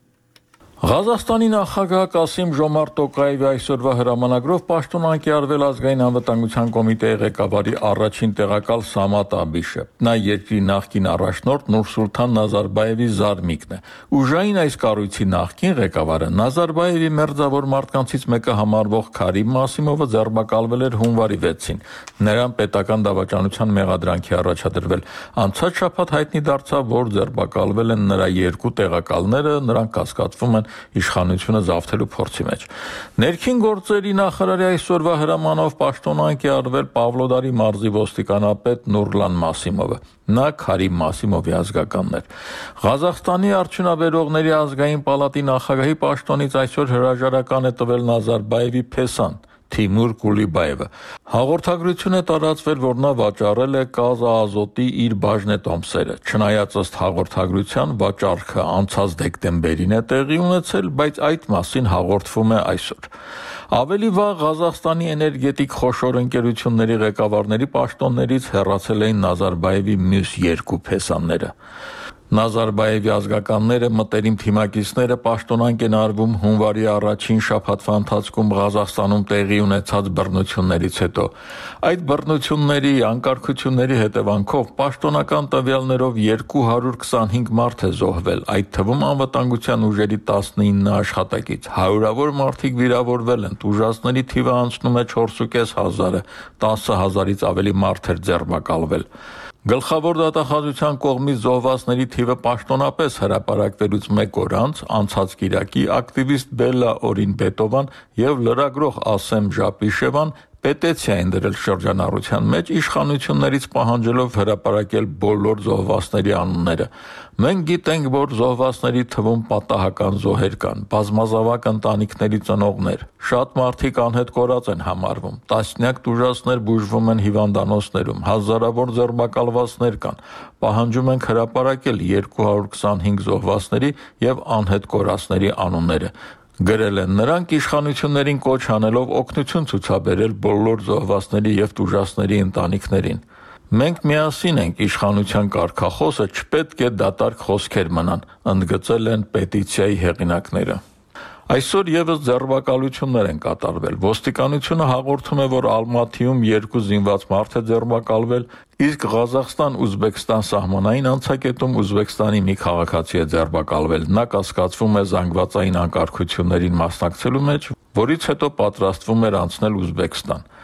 Ղազախստանի նախագահ Կասիմ Ժոմարտ Տոկաևի այսօրվա հրամանագրով պաշտոնանկի արվել ազգային անվտանգության կոմիտեի ղեկավարի առաջին տեղակալ Սամատ Աբիշը։ Նա երկրի նախկին առաջնորդ Նուրսուլթան Նազարբաևի զարմիկն է։ Ուժային այս կառույցի նախկին ղեկավարը Նազարբաևի մերձավոր մարդկանցից մեկը համարվող Քարիմ Մասիմովը ձերբակալվել էր հունվարի վեցին։ Նրան պետական դավաճանության մեղադրանքի առաջադրվել։ Անցած շաբաթ հայտնի դարձավ, որ ձերբակալվել են նրա երկու տեղակալները, նրանք կասկածվում են իշխանությունը զավթելու փորձի մեջ։ Ներքին գործերի նախարարի այսօրվա հրամանով պաշտոնանկ է արվել Պավլոդարի մարզի ոստիկանապետ Նուրլան Մասիմովը։ Նա Քարիմ Մասիմովի ազգականն էր։ Ղազախստանի արդյունաբերողների ազգային պալատի նախագահի պաշտոնից այսօր հրաժարական է տվել Նազարբաևի փեսան Թիմուր Կուլիբաևը։ Հաղորդագրություն է տարածվել, որ նա վաճառել է Կազաազոտի իր բաժնետոմսերը։ Չնայած ըստ հաղորդագրության վաճառքը անցած դեկտեմբերին է տեղի ունեցել, բայց այդ մասին հաղորդվում է այսօր։ Ավելի վաղ Ղազախստանի էներգետիկ խոշոր ընկերությունների ղեկավարների պաշտոններից հեռացել էին Նազարբաևի մյուս երկու փեսանները։ Նազարբաևի ազգականները մտերիմ թիմակիցները պաշտոնանկ են արվում հունվարի առաջին շաբաթվա ընթացքում Ղազախստանում տեղի ունեցած բռնություններից հետո։ Այդ բռնությունների անկարգությունների հետևանքով պաշտոնական տվյալներով երկու հարյուր քսանհինգ մարդ է զոհվել, այդ թվում անվտանգության ուժերի տասնինը աշխատակից։ Հարյուրավոր մարդիկ վիրավորվել են, տուժածների թիվը անցնում է չորս հազարը, տասը հազարից ավելի մարդ էր ձերբակալվել։ Գլխավոր դատախազության կողմից զոհվածների թիվը պաշտոնապես հրապարակվելուց մեկ օր անց անցած կիրակի ակտիվիստ Բելլա Օրինբետովան եւ լրագրող Ասեմ Ժապիշևան պետեցիա են դրել շրջանառության մեջ, իշխանություններից պահանջելով հրապարակել բոլոր զոհվածների անունները։ Մենք գիտենք, որ զոհվածների թվում պատահական զոհեր կան, բազմազավակ ընտանիքների ծնողներ, շատ մարդիկ անհետ կորած են համարվում, տասնյակ տուժածներ բուժվում են հիվանդանոցներում, հազարավոր ձերբակալվածներ կան։ Պահանջում ենք հրապարակել երկու հարյուր քսանհինգ զոհվածների եւ անհետ կորածների անունները։ Գրել են նրանք իշխանություններին կոչ անելով օգնություն ցուցաբերել բոլոր զոհվածների եւ տուժածների ընտանիքներին։ Մենք միասին ենք, իշխանության կարգախոսը չպետք է դատարկ խոսքեր մնան, ընդգծել են պետիցիայի հեղինակները։ Այսօր եւս ձերբակալություններ են կատարվել։ Ոստիկանությունը հաղորդում է, որ Ալմաթիում երկու զինված մարդ է ձերբակալվել, իսկ Ղազախստան-Ուզբեկստան սահմանային անցակետում Ուզբեկստանի մի քաղաքացի է ձերբակալվել։ Նա կասկածվում է զանգվածային անկարգություններին մասնակցելու մեջ, որից հետո պատրաստվում էր անցնել Ուզբեկստան։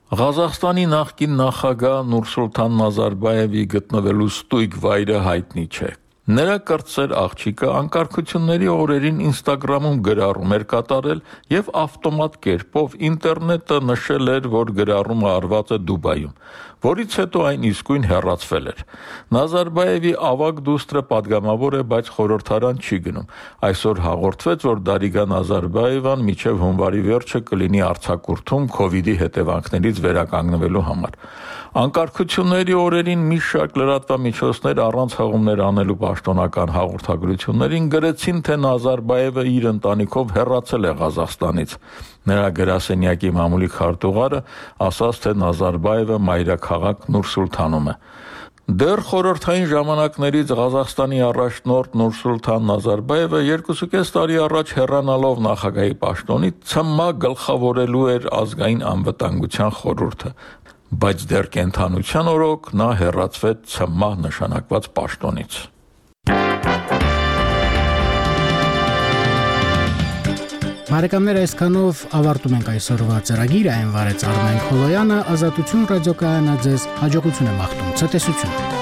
Ղազախստանի նախկին նախագահ Նուրսուլտան Նազարբայևի գտնվելու ստույգ վայրը հայտնի չէ։ Նրա կրտսեր աղջիկը անկարգությունների օրերին Instagram-ում գրառում էր կատարել եւ ավտոմատ կերպով ինտերնետը նշել էր, որ գրառումը արված է Դուբայում, որից հետո այն իսկույն հեռացվել էր։ Նազարբայևի ավագ դուստրը падգամավոր է, բայց խորհրդարան չի գնում։ Այսօր հաղորդվեց, որ Դարիգա Նազարբայևան մինչև հունվարի վերջը կլինի արձակուրդում COVID-ի հետևանքներից վերականգնվելու համար։ Անկարգությունների օրերին մի շարք լրատվամիջոցներ առանց հղումներ անելու պաշտոնական հաղորդագրություններին գրեցին, թե Նազարբայևը իր ընտանիքով հեռացել է Ղազախստանից։ Նրա գրասենյակի մամուլի քարտուղարը ասաց, թե Նազարբայևը մայրաքաղաք Նուրսուլթանում է։ Դեռ խորհրդային ժամանակներից Ղազախստանի առաջնորդ Նուրսուլտան Նազարբայևը երկուսուկես տարի առաջ հեռանալով նախագահի պաշտոնից ՑՄՄԱ գլխավորելու էր ազգային անվտանգության խորհուրդը, բայց դեռ կենթանության օրոք նա հեռացվեց ՑՄՄԱ նշանակված պաշտոնից։ Բարեկամներ, այսքանով ավարտում ենք այսօրվա ծրագիրը, այն վարեց Արմեն Խոլոյանը, Ազատություն ռադիոկայանը ձեզ հաջողություն է մաղթում, ցտեսություն։